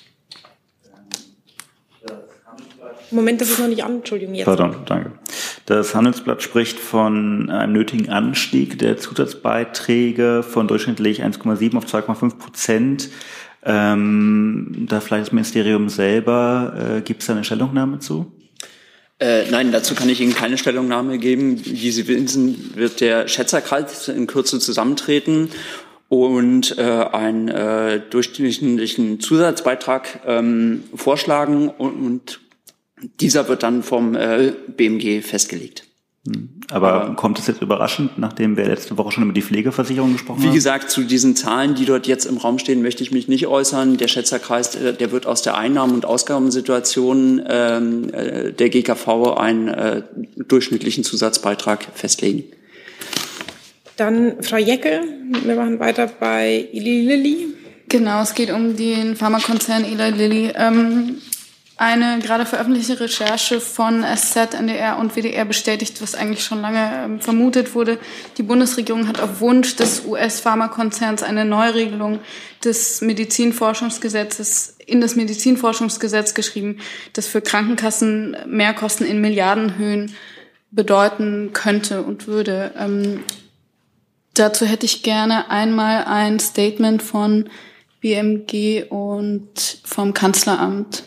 Moment, das ist noch nicht an. Entschuldigung, jetzt. Pardon, danke. Das Handelsblatt spricht von einem nötigen Anstieg der Zusatzbeiträge von durchschnittlich eins Komma sieben auf zwei Komma fünf Prozent. Ähm, da vielleicht das Ministerium selber, äh, gibt es da eine Stellungnahme zu? Äh, nein, dazu kann ich Ihnen keine Stellungnahme geben. Wie Sie wissen, wird der Schätzerkreis in Kürze zusammentreten und äh, einen äh, durchschnittlichen Zusatzbeitrag ähm, vorschlagen und, und dieser wird dann vom äh, B M G festgelegt. Aber, Aber kommt es jetzt überraschend, nachdem wir letzte Woche schon über die Pflegeversicherung gesprochen wie haben? Wie gesagt, zu diesen Zahlen, die dort jetzt im Raum stehen, möchte ich mich nicht äußern. Der Schätzerkreis, der wird aus der Einnahmen- und Ausgabensituation ähm, der G K V einen äh, durchschnittlichen Zusatzbeitrag festlegen. Dann Frau Jeckel, wir machen weiter bei Eli Lilly. Genau, es geht um den Pharmakonzern Eli Lilly. Ähm, Eine gerade veröffentlichte Recherche von S Z, N D R und W D R bestätigt, was eigentlich schon lange ähm, vermutet wurde. Die Bundesregierung hat auf Wunsch des U S-Pharmakonzerns eine Neuregelung des Medizinforschungsgesetzes in das Medizinforschungsgesetz geschrieben, das für Krankenkassen Mehrkosten in Milliardenhöhen bedeuten könnte und würde. Ähm, dazu hätte ich gerne einmal ein Statement von B M G und vom Kanzleramt.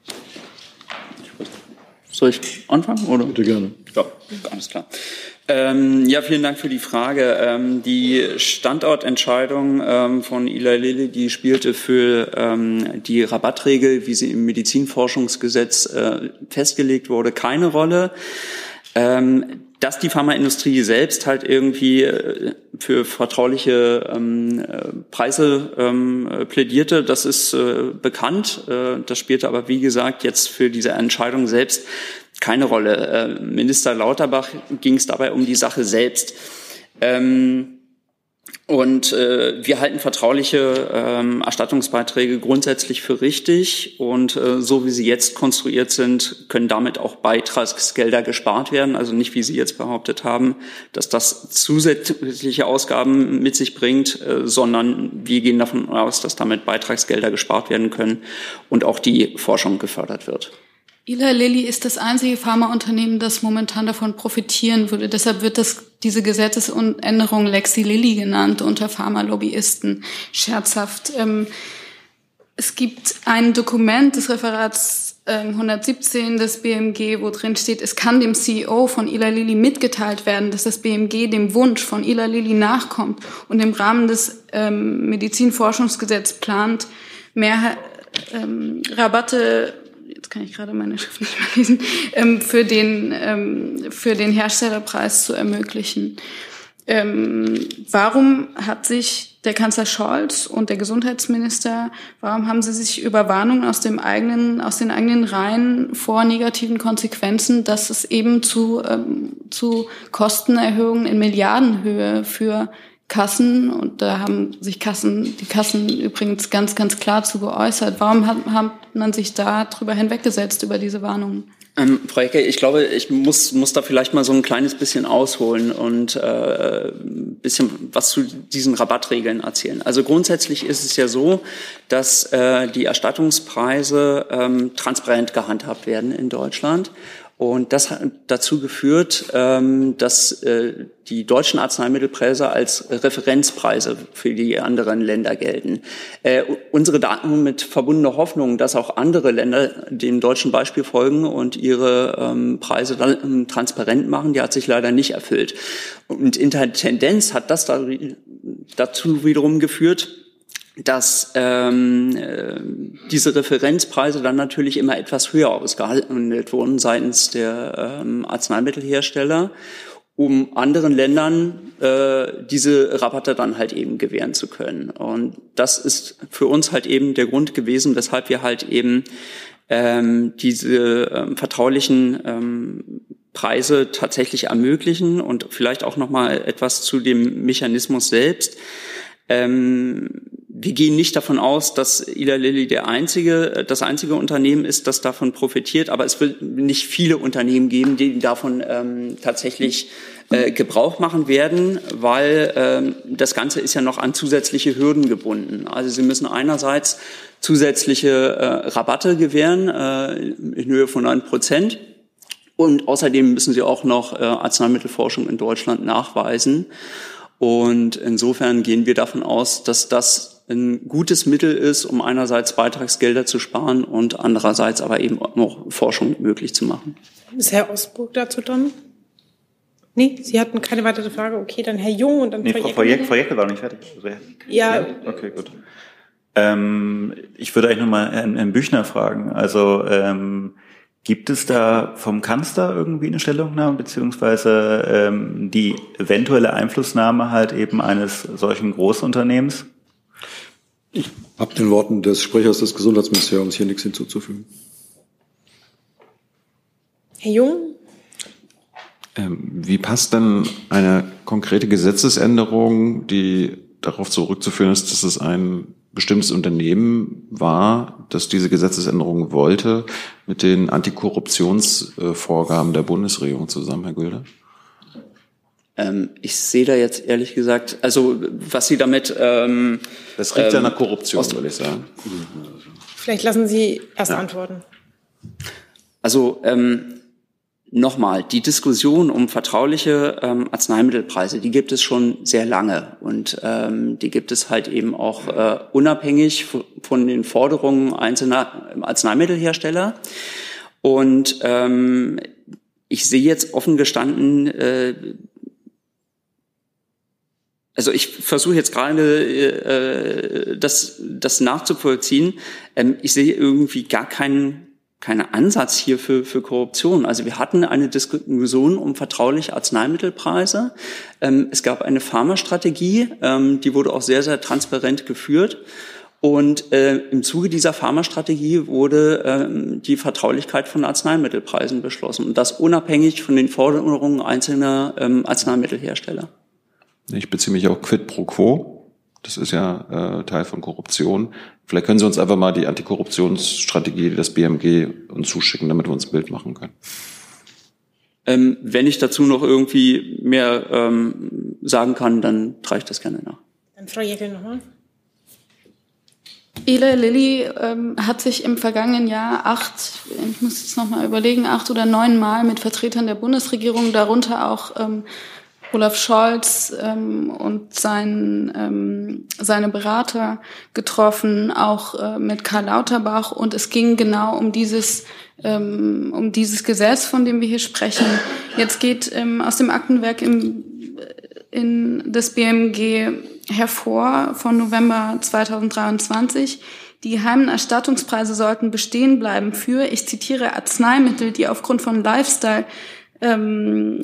Soll ich anfangen, oder? Bitte gerne. Ja, alles klar. Ähm, ja, vielen Dank für die Frage. Ähm, die Standortentscheidung ähm, von Eli Lilly, die spielte für ähm, die Rabattregel, wie sie im Medizinforschungsgesetz äh, festgelegt wurde, keine Rolle. Ähm, dass die Pharmaindustrie selbst halt irgendwie äh, für vertrauliche ähm, äh, Preise ähm, plädierte, das ist äh, bekannt. Äh, das spielte aber, wie gesagt, jetzt für diese Entscheidung selbst keine Rolle. Äh, Minister Lauterbach ging es dabei um die Sache selbst. Ähm, Und äh, wir halten vertrauliche ähm, Erstattungsbeiträge grundsätzlich für richtig. Und äh, so wie sie jetzt konstruiert sind, können damit auch Beitragsgelder gespart werden. Also nicht, wie Sie jetzt behauptet haben, dass das zusätzliche Ausgaben mit sich bringt, äh, sondern wir gehen davon aus, dass damit Beitragsgelder gespart werden können und auch die Forschung gefördert wird. Eli Lilly ist das einzige Pharmaunternehmen, das momentan davon profitieren würde. Deshalb wird das, diese Gesetzesänderung Lexi Lilly genannt unter Pharmalobbyisten. Scherzhaft. Ähm, es gibt ein Dokument des Referats ähm, hundertsiebzehn des B M G, wo drin steht, es kann dem C E O von Eli Lilly mitgeteilt werden, dass das B M G dem Wunsch von Eli Lilly nachkommt und im Rahmen des ähm, Medizinforschungsgesetzes plant, mehr ähm, Rabatte jetzt kann ich gerade meine Schrift nicht mehr lesen, ähm, für den ähm, für den Herstellerpreis zu ermöglichen. Ähm, warum hat sich der Kanzler Scholz und der Gesundheitsminister, warum haben sie sich über Warnungen aus dem eigenen, aus den eigenen Reihen vor negativen Konsequenzen, dass es eben zu ähm, zu Kostenerhöhungen in Milliardenhöhe für Kassen, und da haben sich Kassen, die Kassen übrigens ganz, ganz klar zu geäußert. Warum hat, hat man sich da drüber hinweggesetzt, über diese Warnungen? Ähm, Frau Ecke, ich glaube, ich muss, muss da vielleicht mal so ein kleines bisschen ausholen und äh, ein bisschen was zu diesen Rabattregeln erzählen. Also grundsätzlich ist es ja so, dass äh, die Erstattungspreise ähm, transparent gehandhabt werden in Deutschland. Und das hat dazu geführt, dass die deutschen Arzneimittelpreise als Referenzpreise für die anderen Länder gelten. Unsere Daten mit verbundener Hoffnung, dass auch andere Länder dem deutschen Beispiel folgen und ihre Preise dann transparent machen, die hat sich leider nicht erfüllt. Und in der Tendenz hat das dazu wiederum geführt, dass ähm, äh, diese Referenzpreise dann natürlich immer etwas höher ausgehandelt wurden seitens der ähm, Arzneimittelhersteller, um anderen Ländern äh, diese Rabatte dann halt eben gewähren zu können. Und das ist für uns halt eben der Grund gewesen, weshalb wir halt eben ähm, diese ähm, vertraulichen ähm, Preise tatsächlich ermöglichen. Und vielleicht auch noch mal etwas zu dem Mechanismus selbst. Ähm, Wir gehen nicht davon aus, dass Eli Lilly der einzige, das einzige Unternehmen ist, das davon profitiert. Aber es wird nicht viele Unternehmen geben, die davon ähm, tatsächlich äh, Gebrauch machen werden, weil ähm, das Ganze ist ja noch an zusätzliche Hürden gebunden. Also Sie müssen einerseits zusätzliche äh, Rabatte gewähren äh, in Höhe von neun Prozent. Und außerdem müssen sie auch noch äh, Arzneimittelforschung in Deutschland nachweisen. Und insofern gehen wir davon aus, dass das ein gutes Mittel ist, um einerseits Beitragsgelder zu sparen und andererseits aber eben auch noch Forschung möglich zu machen. Ist Herr Osburg dazu dran? Nee, Sie hatten keine weitere Frage. Okay, dann Herr Jung und dann nee, Frau Frau Jäckel. Frau Jäckel war noch nicht fertig. Ja. Okay, gut. Ähm, ich würde eigentlich nochmal Herrn, Herrn Büchner fragen. Also ähm, gibt es da vom Kanzler irgendwie eine Stellungnahme, beziehungsweise ähm, die eventuelle Einflussnahme halt eben eines solchen Großunternehmens? Ich habe den Worten des Sprechers des Gesundheitsministeriums hier nichts hinzuzufügen. Herr Jung? Ähm, wie passt denn eine konkrete Gesetzesänderung, die darauf zurückzuführen ist, dass es ein bestimmtes Unternehmen war, das diese Gesetzesänderung wollte, mit den Antikorruptionsvorgaben der Bundesregierung zusammen, Herr Gülder? Ähm, ich sehe da jetzt ehrlich gesagt, also was Sie damit... Ähm, das riecht ähm, ja nach Korruption, würde ich sagen. Vielleicht lassen Sie erst ja. antworten. Also ähm, nochmal, die Diskussion um vertrauliche ähm, Arzneimittelpreise, die gibt es schon sehr lange und ähm, die gibt es halt eben auch äh, unabhängig von den Forderungen einzelner Arzneimittelhersteller. Und ähm, ich sehe jetzt offen gestanden, äh, also ich versuche jetzt gerade äh, das, das nachzuvollziehen. Ähm, ich sehe irgendwie gar keinen kein Ansatz hier für, für Korruption. Also wir hatten eine Diskussion um vertrauliche Arzneimittelpreise. Ähm, es gab eine Pharmastrategie, ähm, die wurde auch sehr, sehr transparent geführt. Und äh, im Zuge dieser Pharmastrategie wurde ähm, die Vertraulichkeit von Arzneimittelpreisen beschlossen. Und das unabhängig von den Forderungen einzelner ähm, Arzneimittelhersteller. Ich beziehe mich auf Quid pro Quo. Das ist ja äh, Teil von Korruption. Vielleicht können Sie uns einfach mal die Antikorruptionsstrategie des B M G uns zuschicken, damit wir uns ein Bild machen können. Ähm, wenn ich dazu noch irgendwie mehr ähm, sagen kann, dann trage ich das gerne nach. Dann Frau Jäckel nochmal. Eli Lilly ähm, hat sich im vergangenen Jahr acht, ich muss jetzt nochmal überlegen, acht oder neun Mal mit Vertretern der Bundesregierung, darunter auch ähm, Olaf Scholz ähm, und sein, ähm, seine Berater getroffen, auch äh, mit Karl Lauterbach. Und es ging genau um dieses, ähm, um dieses Gesetz, von dem wir hier sprechen. Jetzt geht ähm, aus dem Aktenwerk im, in des B M G hervor von November zweitausenddreiundzwanzig. Die geheimen Erstattungspreise sollten bestehen bleiben für, ich zitiere, Arzneimittel, die aufgrund von Lifestyle ähm,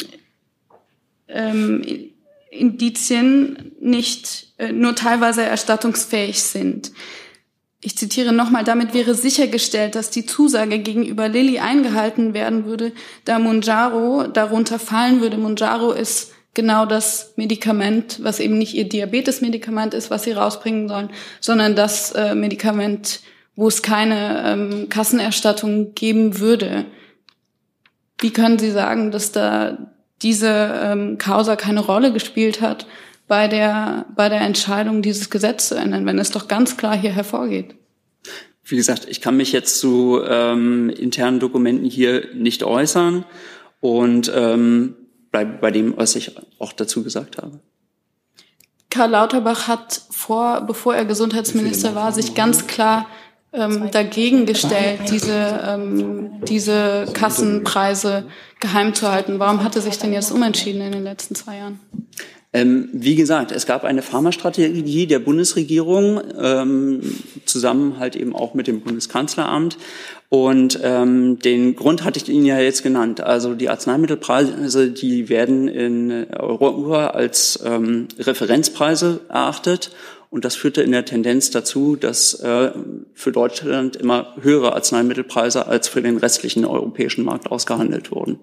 Ähm, Indizien nicht äh, nur teilweise erstattungsfähig sind. Ich zitiere nochmal, damit wäre sichergestellt, dass die Zusage gegenüber Lilly eingehalten werden würde, da Mounjaro darunter fallen würde. Mounjaro ist genau das Medikament, was eben nicht ihr Diabetesmedikament ist, was sie rausbringen sollen, sondern das äh, Medikament, wo es keine ähm, Kassenerstattung geben würde. Wie können Sie sagen, dass da diese ähm, Causa keine Rolle gespielt hat bei der bei der Entscheidung, dieses Gesetz zu ändern, wenn es doch ganz klar hier hervorgeht? Wie gesagt, ich kann mich jetzt zu ähm, internen Dokumenten hier nicht äußern und ähm, bleibe bei dem, was ich auch dazu gesagt habe. Karl Lauterbach hat vor, bevor er Gesundheitsminister war, sich ganz klar ähm, dagegen gestellt, diese, ähm, diese Kassenpreise geheim zu halten. Warum hat er sich denn jetzt umentschieden in den letzten zwei Jahren? Ähm, wie gesagt, es gab eine Pharmastrategie der Bundesregierung, ähm, zusammen halt eben auch mit dem Bundeskanzleramt. Und ähm, den Grund hatte ich Ihnen ja jetzt genannt. Also die Arzneimittelpreise, die werden in Europa als ähm, Referenzpreise erachtet. Und das führte in der Tendenz dazu, dass äh, für Deutschland immer höhere Arzneimittelpreise als für den restlichen europäischen Markt ausgehandelt wurden.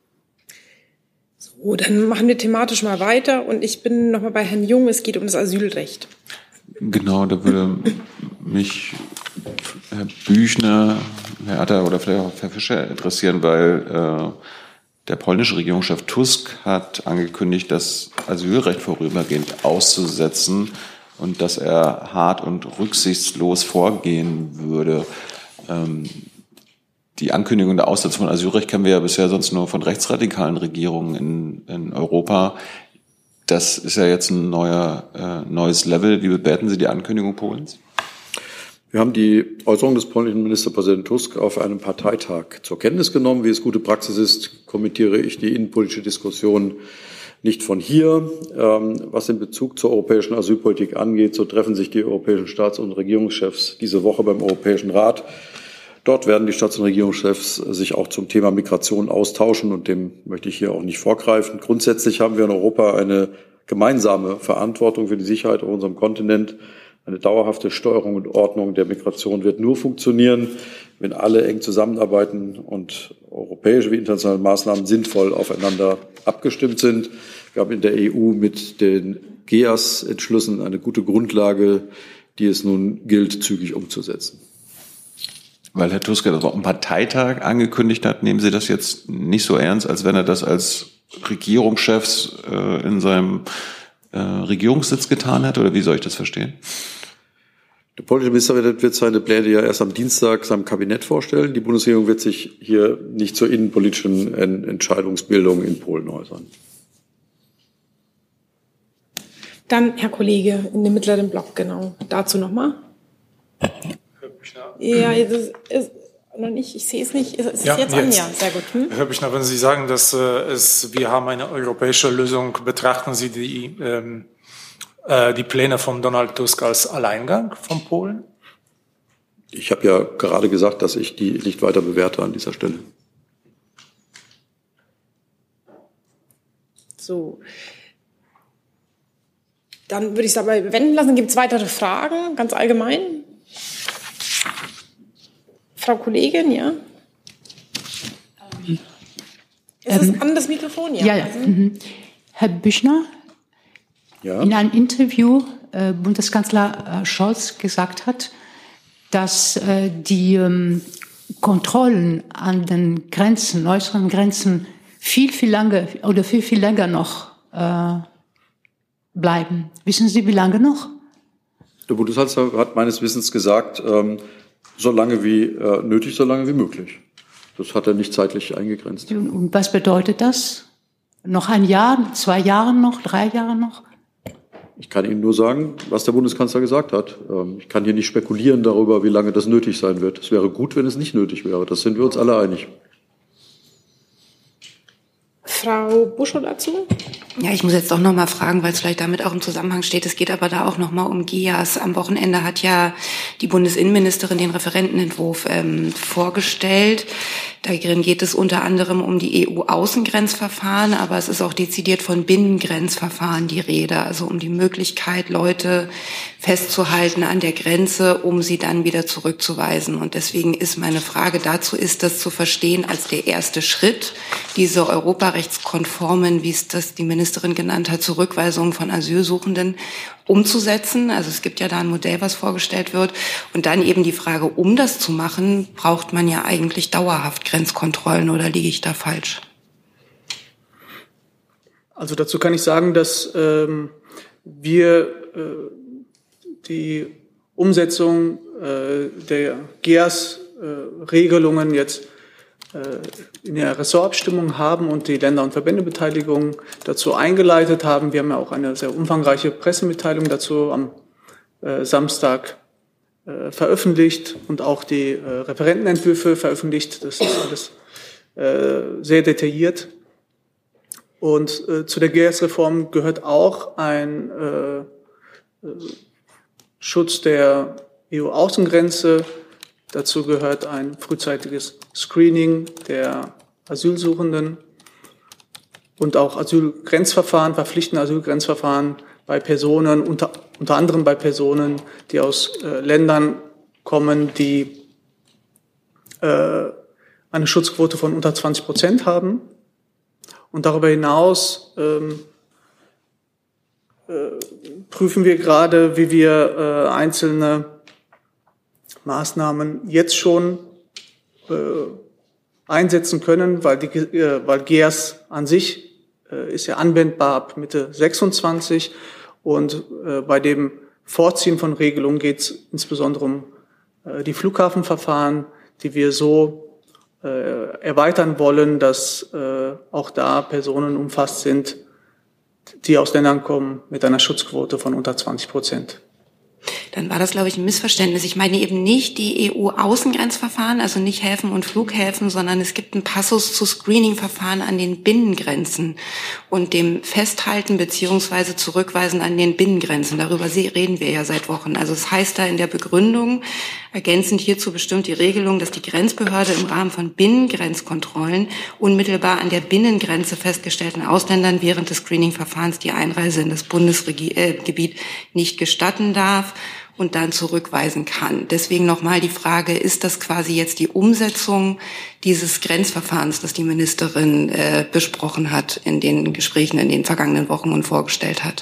So, dann machen wir thematisch mal weiter. Und ich bin nochmal bei Herrn Jung. Es geht um das Asylrecht. Genau, da würde mich Herr Büchner, Herr Atter oder vielleicht auch Herr Fischer interessieren, weil äh, der polnische Regierungschef Tusk hat angekündigt, das Asylrecht vorübergehend auszusetzen und dass er hart und rücksichtslos vorgehen würde. Ähm, die Ankündigung der Aussetzung von Asylrecht kennen wir ja bisher sonst nur von rechtsradikalen Regierungen in, in Europa. Das ist ja jetzt ein neuer, äh, neues Level. Wie bewerten Sie die Ankündigung Polens? Wir haben die Äußerung des polnischen Ministerpräsidenten Tusk auf einem Parteitag zur Kenntnis genommen. Wie es gute Praxis ist, kommentiere ich die innenpolitische Diskussion nicht von hier. Was den Bezug zur europäischen Asylpolitik angeht, so treffen sich die europäischen Staats- und Regierungschefs diese Woche beim Europäischen Rat. Dort werden die Staats- und Regierungschefs sich auch zum Thema Migration austauschen, und dem möchte ich hier auch nicht vorgreifen. Grundsätzlich haben wir in Europa eine gemeinsame Verantwortung für die Sicherheit auf unserem Kontinent. Eine dauerhafte Steuerung und Ordnung der Migration wird nur funktionieren, wenn alle eng zusammenarbeiten und europäische wie internationale Maßnahmen sinnvoll aufeinander abgestimmt sind. Wir haben in der E U mit den G E A S-Entschlüssen eine gute Grundlage, die es nun gilt, zügig umzusetzen. Weil Herr Tusk das auf dem Parteitag angekündigt hat, nehmen Sie das jetzt nicht so ernst, als wenn er das als Regierungschef äh, in seinem äh, Regierungssitz getan hat? Oder wie soll ich das verstehen? Der polnische Ministerpräsident wird seine Pläne ja erst am Dienstag seinem Kabinett vorstellen. Die Bundesregierung wird sich hier nicht zur innenpolitischen Entscheidungsbildung in Polen äußern. Dann Herr Kollege in dem mittleren Block, genau. Dazu nochmal. Ja, es ist noch nicht, ich sehe es nicht. Es ist ja, jetzt, jetzt an, ja, sehr gut. Hm? Herr Büchner, wenn Sie sagen, dass äh, es, wir haben eine europäische Lösung, betrachten Sie die, ähm, äh, die Pläne von Donald Tusk als Alleingang von Polen? Ich habe ja gerade gesagt, dass ich die nicht weiter bewerte an dieser Stelle. So. Dann würde ich es dabei bewenden lassen. Gibt es weitere Fragen, ganz allgemein? Frau Kollegin, ja? Ähm, Ist es an das Mikrofon? Ja. Ja, ja. Mhm. Herr Büchner, ja? In einem Interview äh, Bundeskanzler äh, Scholz gesagt hat, dass äh, die ähm, Kontrollen an den Grenzen, äußeren Grenzen, viel, viel lange oder viel, viel länger noch äh, bleiben. Wissen Sie, wie lange noch? Der Bundeskanzler hat meines Wissens gesagt, ähm, so lange wie äh, nötig, so lange wie möglich. Das hat er nicht zeitlich eingegrenzt. Und was bedeutet das? Noch ein Jahr, zwei Jahre noch, drei Jahre noch? Ich kann Ihnen nur sagen, was der Bundeskanzler gesagt hat. Ähm, ich kann hier nicht spekulieren darüber, wie lange das nötig sein wird. Es wäre gut, wenn es nicht nötig wäre. Das sind wir uns alle einig. Frau Buschow dazu? Ja, ich muss jetzt doch noch mal fragen, weil es vielleicht damit auch im Zusammenhang steht. Es geht aber da auch noch mal um G I A S. Am Wochenende hat ja die Bundesinnenministerin den Referentenentwurf ähm, vorgestellt. Darin geht es unter anderem um die E U-Außengrenzverfahren, aber es ist auch dezidiert von Binnengrenzverfahren die Rede, also um die Möglichkeit, Leute festzuhalten an der Grenze, um sie dann wieder zurückzuweisen. Und deswegen ist meine Frage dazu, ist das zu verstehen als der erste Schritt, diese europarechtskonformen, wie es das die Ministerin genannt hat, Zurückweisungen von Asylsuchenden umzusetzen? Also es gibt ja da ein Modell, was vorgestellt wird. Und dann eben die Frage, um das zu machen, braucht man ja eigentlich dauerhaft Grenzkontrollen, oder liege ich da falsch? Also dazu kann ich sagen, dass ähm, wir äh, die Umsetzung äh, der G E A S-Regelungen äh, jetzt äh, in der Ressortabstimmung haben und die Länder- und Verbändebeteiligung dazu eingeleitet haben. Wir haben ja auch eine sehr umfangreiche Pressemitteilung dazu am äh, Samstag äh, veröffentlicht und auch die äh, Referentenentwürfe veröffentlicht. Das ist alles äh, sehr detailliert. Und äh, zu der G E A S-Reform gehört auch ein äh, Schutz der E U-Außengrenze. Dazu gehört ein frühzeitiges Screening der Asylsuchenden und auch Asylgrenzverfahren, verpflichtende Asylgrenzverfahren bei Personen, unter, unter anderem bei Personen, die aus äh, Ländern kommen, die äh, eine Schutzquote von unter zwanzig Prozent haben. Und darüber hinaus ähm, äh, prüfen wir gerade, wie wir äh, einzelne Maßnahmen jetzt schon äh, einsetzen können, weil die äh, weil G E A S an sich äh, ist ja anwendbar ab Mitte sechsundzwanzig und äh, bei dem Vorziehen von Regelungen geht es insbesondere um äh, die Flughafenverfahren, die wir so äh, erweitern wollen, dass äh, auch da Personen umfasst sind, die aus Ländern kommen mit einer Schutzquote von unter zwanzig Prozent. Dann war das, glaube ich, ein Missverständnis. Ich meine eben nicht die E U-Außengrenzverfahren, also nicht Häfen und Flughäfen, sondern es gibt einen Passus zu Screening-Verfahren an den Binnengrenzen und dem Festhalten beziehungsweise Zurückweisen an den Binnengrenzen. Darüber reden wir ja seit Wochen. Also es heißt da in der Begründung, ergänzend hierzu bestimmt die Regelung, dass die Grenzbehörde im Rahmen von Binnengrenzkontrollen unmittelbar an der Binnengrenze festgestellten Ausländern während des Screening-Verfahrens die Einreise in das Bundesgebiet nicht gestatten darf und dann zurückweisen kann. Deswegen nochmal die Frage, ist das quasi jetzt die Umsetzung dieses Grenzverfahrens, das die Ministerin äh, besprochen hat in den Gesprächen in den vergangenen Wochen und vorgestellt hat?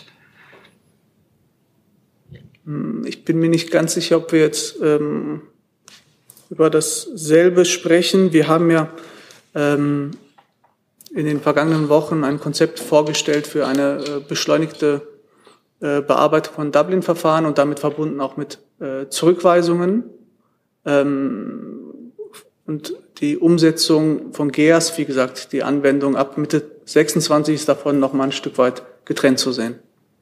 Ich bin mir nicht ganz sicher, ob wir jetzt ähm, über dasselbe sprechen. Wir haben ja ähm, in den vergangenen Wochen ein Konzept vorgestellt für eine äh, beschleunigte äh, Bearbeitung von Dublin-Verfahren und damit verbunden auch mit äh, Zurückweisungen. Ähm, und die Umsetzung von G E A S, wie gesagt, die Anwendung ab Mitte sechsundzwanzig ist davon noch mal ein Stück weit getrennt zu sehen.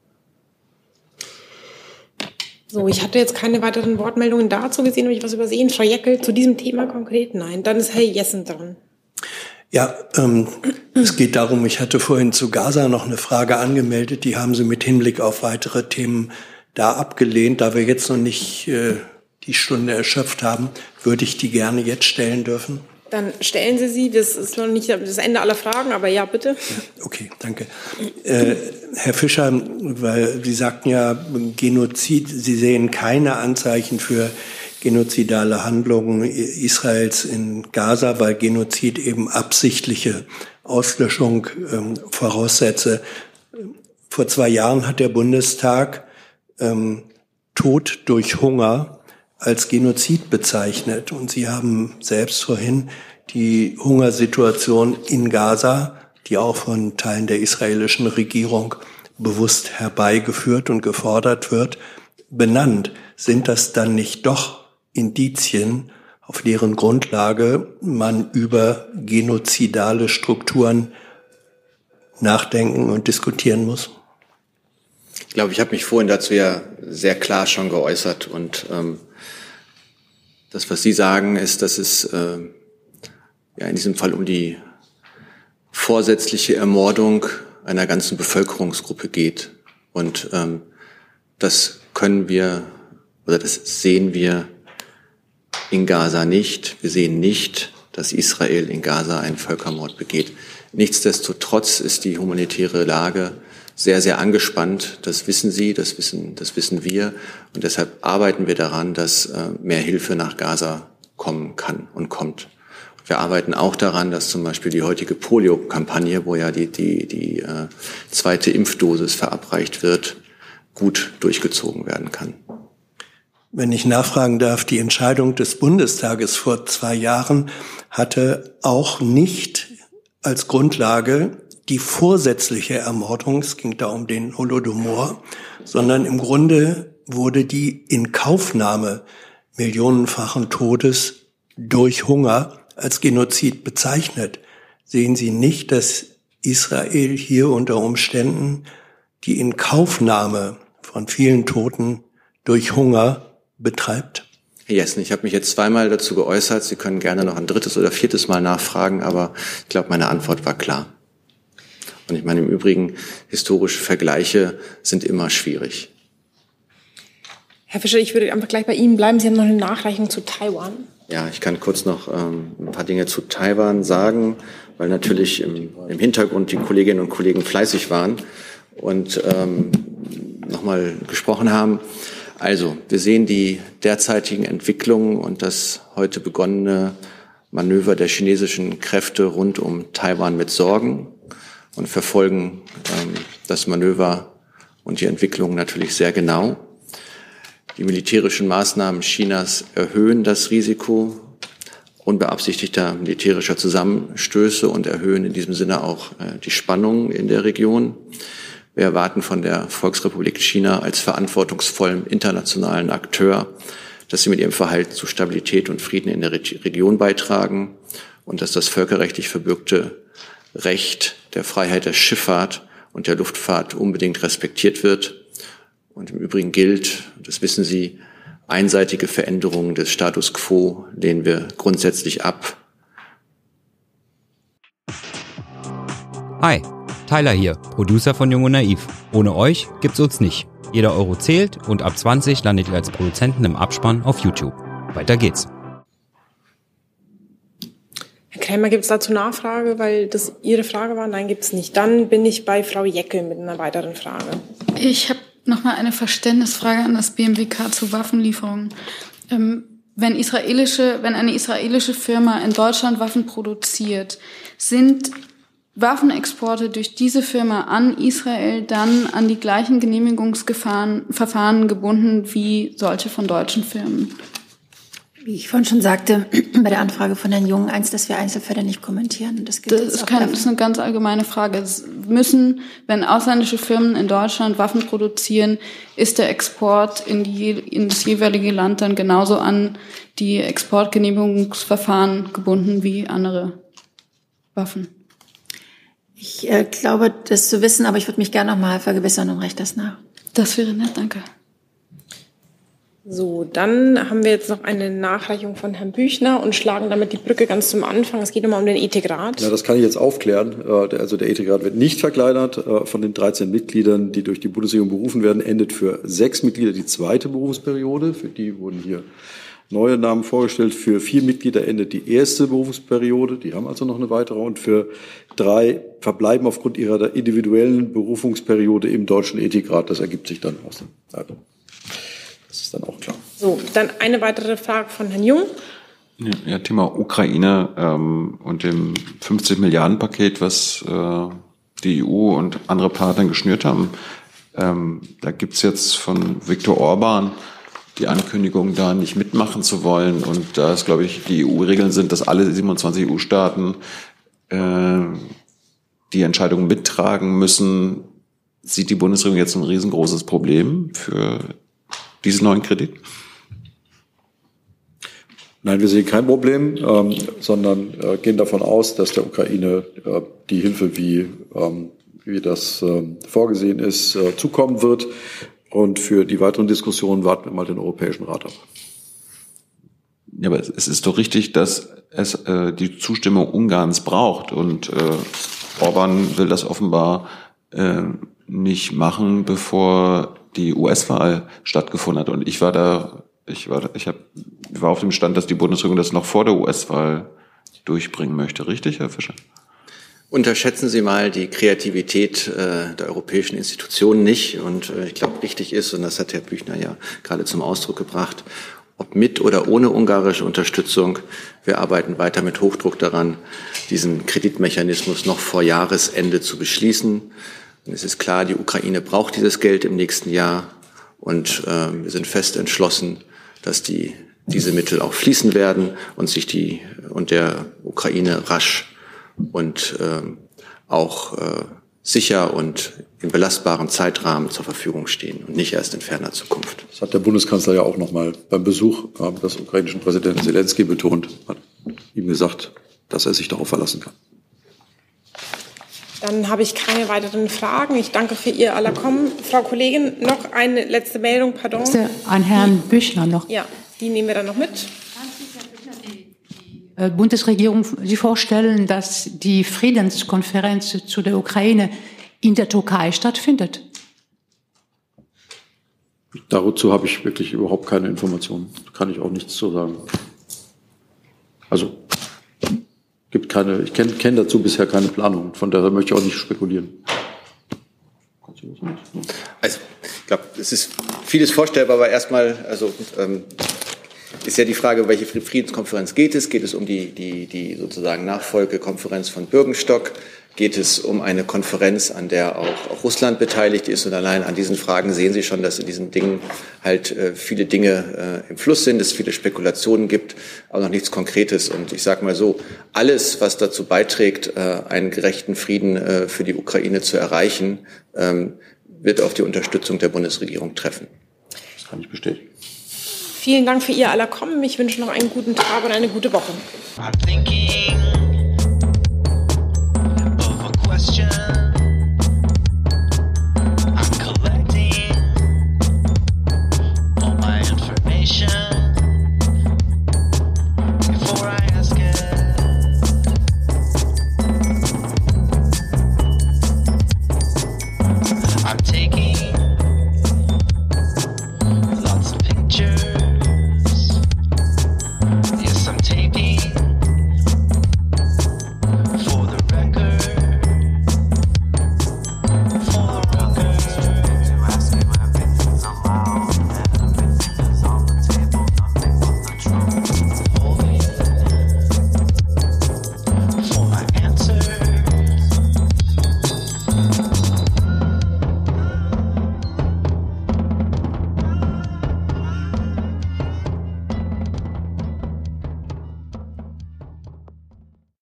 So, ich hatte jetzt keine weiteren Wortmeldungen dazu gesehen. Habe ich was übersehen? Frau Jäckel, zu diesem Thema konkret? Nein. Dann ist Herr Jessen dran. Ja, ähm, es geht darum, ich hatte vorhin zu Gaza noch eine Frage angemeldet. Die haben Sie mit Hinblick auf weitere Themen da abgelehnt. Da wir jetzt noch nicht äh, die Stunde erschöpft haben, würde ich die gerne jetzt stellen dürfen. Dann stellen Sie sie. Das ist noch nicht das Ende aller Fragen, aber ja, bitte. Ja, okay, danke. Äh, Herr Fischer, weil Sie sagten ja Genozid, Sie sehen keine Anzeichen für genozidale Handlungen Israels in Gaza, weil Genozid eben absichtliche Auslöschung ähm, voraussetze. Vor zwei Jahren hat der Bundestag ähm, Tod durch Hunger als Genozid bezeichnet. Und Sie haben selbst vorhin die Hungersituation in Gaza, die auch von Teilen der israelischen Regierung bewusst herbeigeführt und gefordert wird, benannt. Sind das dann nicht doch Indizien, auf deren Grundlage man über genozidale Strukturen nachdenken und diskutieren muss? Ich glaube, ich habe mich vorhin dazu ja sehr klar schon geäußert. Und ähm, das, was Sie sagen, ist, dass es äh, ja in diesem Fall um die vorsätzliche Ermordung einer ganzen Bevölkerungsgruppe geht. Und ähm, das können wir oder das sehen wir in Gaza nicht. Wir sehen nicht, dass Israel in Gaza einen Völkermord begeht. Nichtsdestotrotz ist die humanitäre Lage sehr, sehr angespannt. Das wissen Sie, das wissen, das wissen wir. Und deshalb arbeiten wir daran, dass äh, mehr Hilfe nach Gaza kommen kann und kommt. Wir arbeiten auch daran, dass zum Beispiel die heutige Polio-Kampagne, wo ja die, die, die äh, zweite Impfdosis verabreicht wird, gut durchgezogen werden kann. Wenn ich nachfragen darf, die Entscheidung des Bundestages vor zwei Jahren hatte auch nicht als Grundlage die vorsätzliche Ermordung, es ging da um den Holodomor, sondern im Grunde wurde die Inkaufnahme millionenfachen Todes durch Hunger als Genozid bezeichnet. Sehen Sie nicht, dass Israel hier unter Umständen die Inkaufnahme von vielen Toten durch Hunger betreibt? Herr Jessen, ich habe mich jetzt zweimal dazu geäußert. Sie können gerne noch ein drittes oder viertes Mal nachfragen, aber ich glaube, meine Antwort war klar. Und ich meine, im Übrigen, historische Vergleiche sind immer schwierig. Herr Fischer, ich würde einfach gleich bei Ihnen bleiben. Sie haben noch eine Nachreichung zu Taiwan. Ja, ich kann kurz noch ähm, ein paar Dinge zu Taiwan sagen, weil natürlich im, im Hintergrund die Kolleginnen und Kollegen fleißig waren und ähm, nochmal gesprochen haben. Also, wir sehen die derzeitigen Entwicklungen und das heute begonnene Manöver der chinesischen Kräfte rund um Taiwan mit Sorgen und verfolgen ähm, das Manöver und die Entwicklung natürlich sehr genau. Die militärischen Maßnahmen Chinas erhöhen das Risiko unbeabsichtigter militärischer Zusammenstöße und erhöhen in diesem Sinne auch äh, die Spannung in der Region. Wir erwarten von der Volksrepublik China als verantwortungsvollem internationalen Akteur, dass sie mit ihrem Verhalten zu Stabilität und Frieden in der Region beitragen und dass das völkerrechtlich verbürgte Recht der Freiheit der Schifffahrt und der Luftfahrt unbedingt respektiert wird. Und im Übrigen gilt, das wissen Sie, einseitige Veränderungen des Status quo lehnen wir grundsätzlich ab. Hi, Tyler hier, Producer von Jung und Naiv. Ohne euch gibt's uns nicht. Jeder Euro zählt und ab zwanzig landet ihr als Produzenten im Abspann auf YouTube. Weiter geht's. Herr Krämer, gibt es dazu Nachfrage, weil das Ihre Frage war? Nein, gibt es nicht. Dann bin ich bei Frau Jeckel mit einer weiteren Frage. Ich habe noch mal eine Verständnisfrage an das B M W K zu Waffenlieferungen. Ähm, wenn israelische, wenn eine israelische Firma in Deutschland Waffen produziert, sind Waffenexporte durch diese Firma an Israel dann an die gleichen Genehmigungsverfahren gebunden wie solche von deutschen Firmen? Wie ich vorhin schon sagte, bei der Anfrage von Herrn Jung, eins, dass wir Einzelfälle nicht kommentieren. Das, das, ist, kein, das ist eine ganz allgemeine Frage. Es müssen, wenn ausländische Firmen in Deutschland Waffen produzieren, ist der Export in, die, in das jeweilige Land dann genauso an die Exportgenehmigungsverfahren gebunden wie andere Waffen? Ich äh, glaube, das zu wissen, aber ich würde mich gerne noch mal vergewissern und reicht das nach. Das wäre nett, danke. So, dann haben wir jetzt noch eine Nachreichung von Herrn Büchner und schlagen damit die Brücke ganz zum Anfang. Es geht nochmal um den Ethikrat. Ja, das kann ich jetzt aufklären. Also der Ethikrat wird nicht verkleinert. Von den dreizehn Mitgliedern, die durch die Bundesregierung berufen werden, endet für sechs Mitglieder die zweite Berufungsperiode. Für die wurden hier neue Namen vorgestellt. Für vier Mitglieder endet die erste Berufungsperiode. Die haben also noch eine weitere. Und für drei verbleiben aufgrund ihrer individuellen Berufungsperiode im Deutschen Ethikrat. Das ergibt sich dann aus dem Zeitraum. Das ist dann auch klar. So, dann eine weitere Frage von Herrn Jung. Ja, ja Thema Ukraine ähm, und dem fünfzig Milliarden Paket, was äh, die E U und andere Partner geschnürt haben. Ähm, da gibt's jetzt von Viktor Orban die Ankündigung, da nicht mitmachen zu wollen. Und da ist, glaube ich, die E U-Regeln sind, dass alle siebenundzwanzig E U-Staaten äh, die Entscheidung mittragen müssen. Sieht die Bundesregierung jetzt ein riesengroßes Problem für diesen neuen Kredit? Nein, wir sehen kein Problem, ähm, sondern äh, gehen davon aus, dass der Ukraine äh, die Hilfe, wie, ähm, wie das äh, vorgesehen ist, äh, zukommen wird. Und für die weiteren Diskussionen warten wir mal den Europäischen Rat ab. Ja, aber es ist doch richtig, dass es äh, die Zustimmung Ungarns braucht. Und äh, Orban will das offenbar äh, nicht machen, bevor die U S-Wahl stattgefunden hat. Und ich war da, ich war, ich hab, ich war auf dem Stand, dass die Bundesregierung das noch vor der U S-Wahl durchbringen möchte. Richtig, Herr Fischer? Unterschätzen Sie mal die Kreativität äh, der europäischen Institutionen nicht. Und äh, ich glaube, wichtig ist, und das hat Herr Büchner ja gerade zum Ausdruck gebracht, ob mit oder ohne ungarische Unterstützung, wir arbeiten weiter mit Hochdruck daran, diesen Kreditmechanismus noch vor Jahresende zu beschließen. Und es ist klar, die Ukraine braucht dieses Geld im nächsten Jahr. Und äh, wir sind fest entschlossen, dass die, diese Mittel auch fließen werden und sich die und der Ukraine rasch und äh, auch äh, sicher und in belastbarem Zeitrahmen zur Verfügung stehen und nicht erst in ferner Zukunft. Das hat der Bundeskanzler ja auch noch mal beim Besuch äh, des ukrainischen Präsidenten Zelensky betont, hat ihm gesagt, dass er sich darauf verlassen kann. Dann habe ich keine weiteren Fragen. Ich danke für Ihr aller Kommen. Frau Kollegin, noch eine letzte Meldung, pardon. An Herrn Büchner noch. Ja, die nehmen wir dann noch mit. Bundesregierung sich vorstellen, dass die Friedenskonferenz zu der Ukraine in der Türkei stattfindet? Dazu habe ich wirklich überhaupt keine Informationen. Kann ich auch nichts zu sagen. Also gibt keine, ich kenne kenn dazu bisher keine Planung. Von daher möchte ich auch nicht spekulieren. Also ich glaube, es ist vieles vorstellbar, aber erstmal, also ähm, ist ja die Frage, welche Friedenskonferenz geht es? Geht es um die, die, die sozusagen Nachfolgekonferenz von Bürgenstock? Geht es um eine Konferenz, an der auch, auch Russland beteiligt ist? Und allein an diesen Fragen sehen Sie schon, dass in diesen Dingen halt äh, viele Dinge äh, im Fluss sind, es viele Spekulationen gibt, aber noch nichts Konkretes. Und ich sage mal so, alles, was dazu beiträgt, äh, einen gerechten Frieden äh, für die Ukraine zu erreichen, ähm, wird auf die Unterstützung der Bundesregierung treffen. Das kann ich bestätigen. Vielen Dank für Ihr aller Kommen. Ich wünsche noch einen guten Tag und eine gute Woche. I'm taking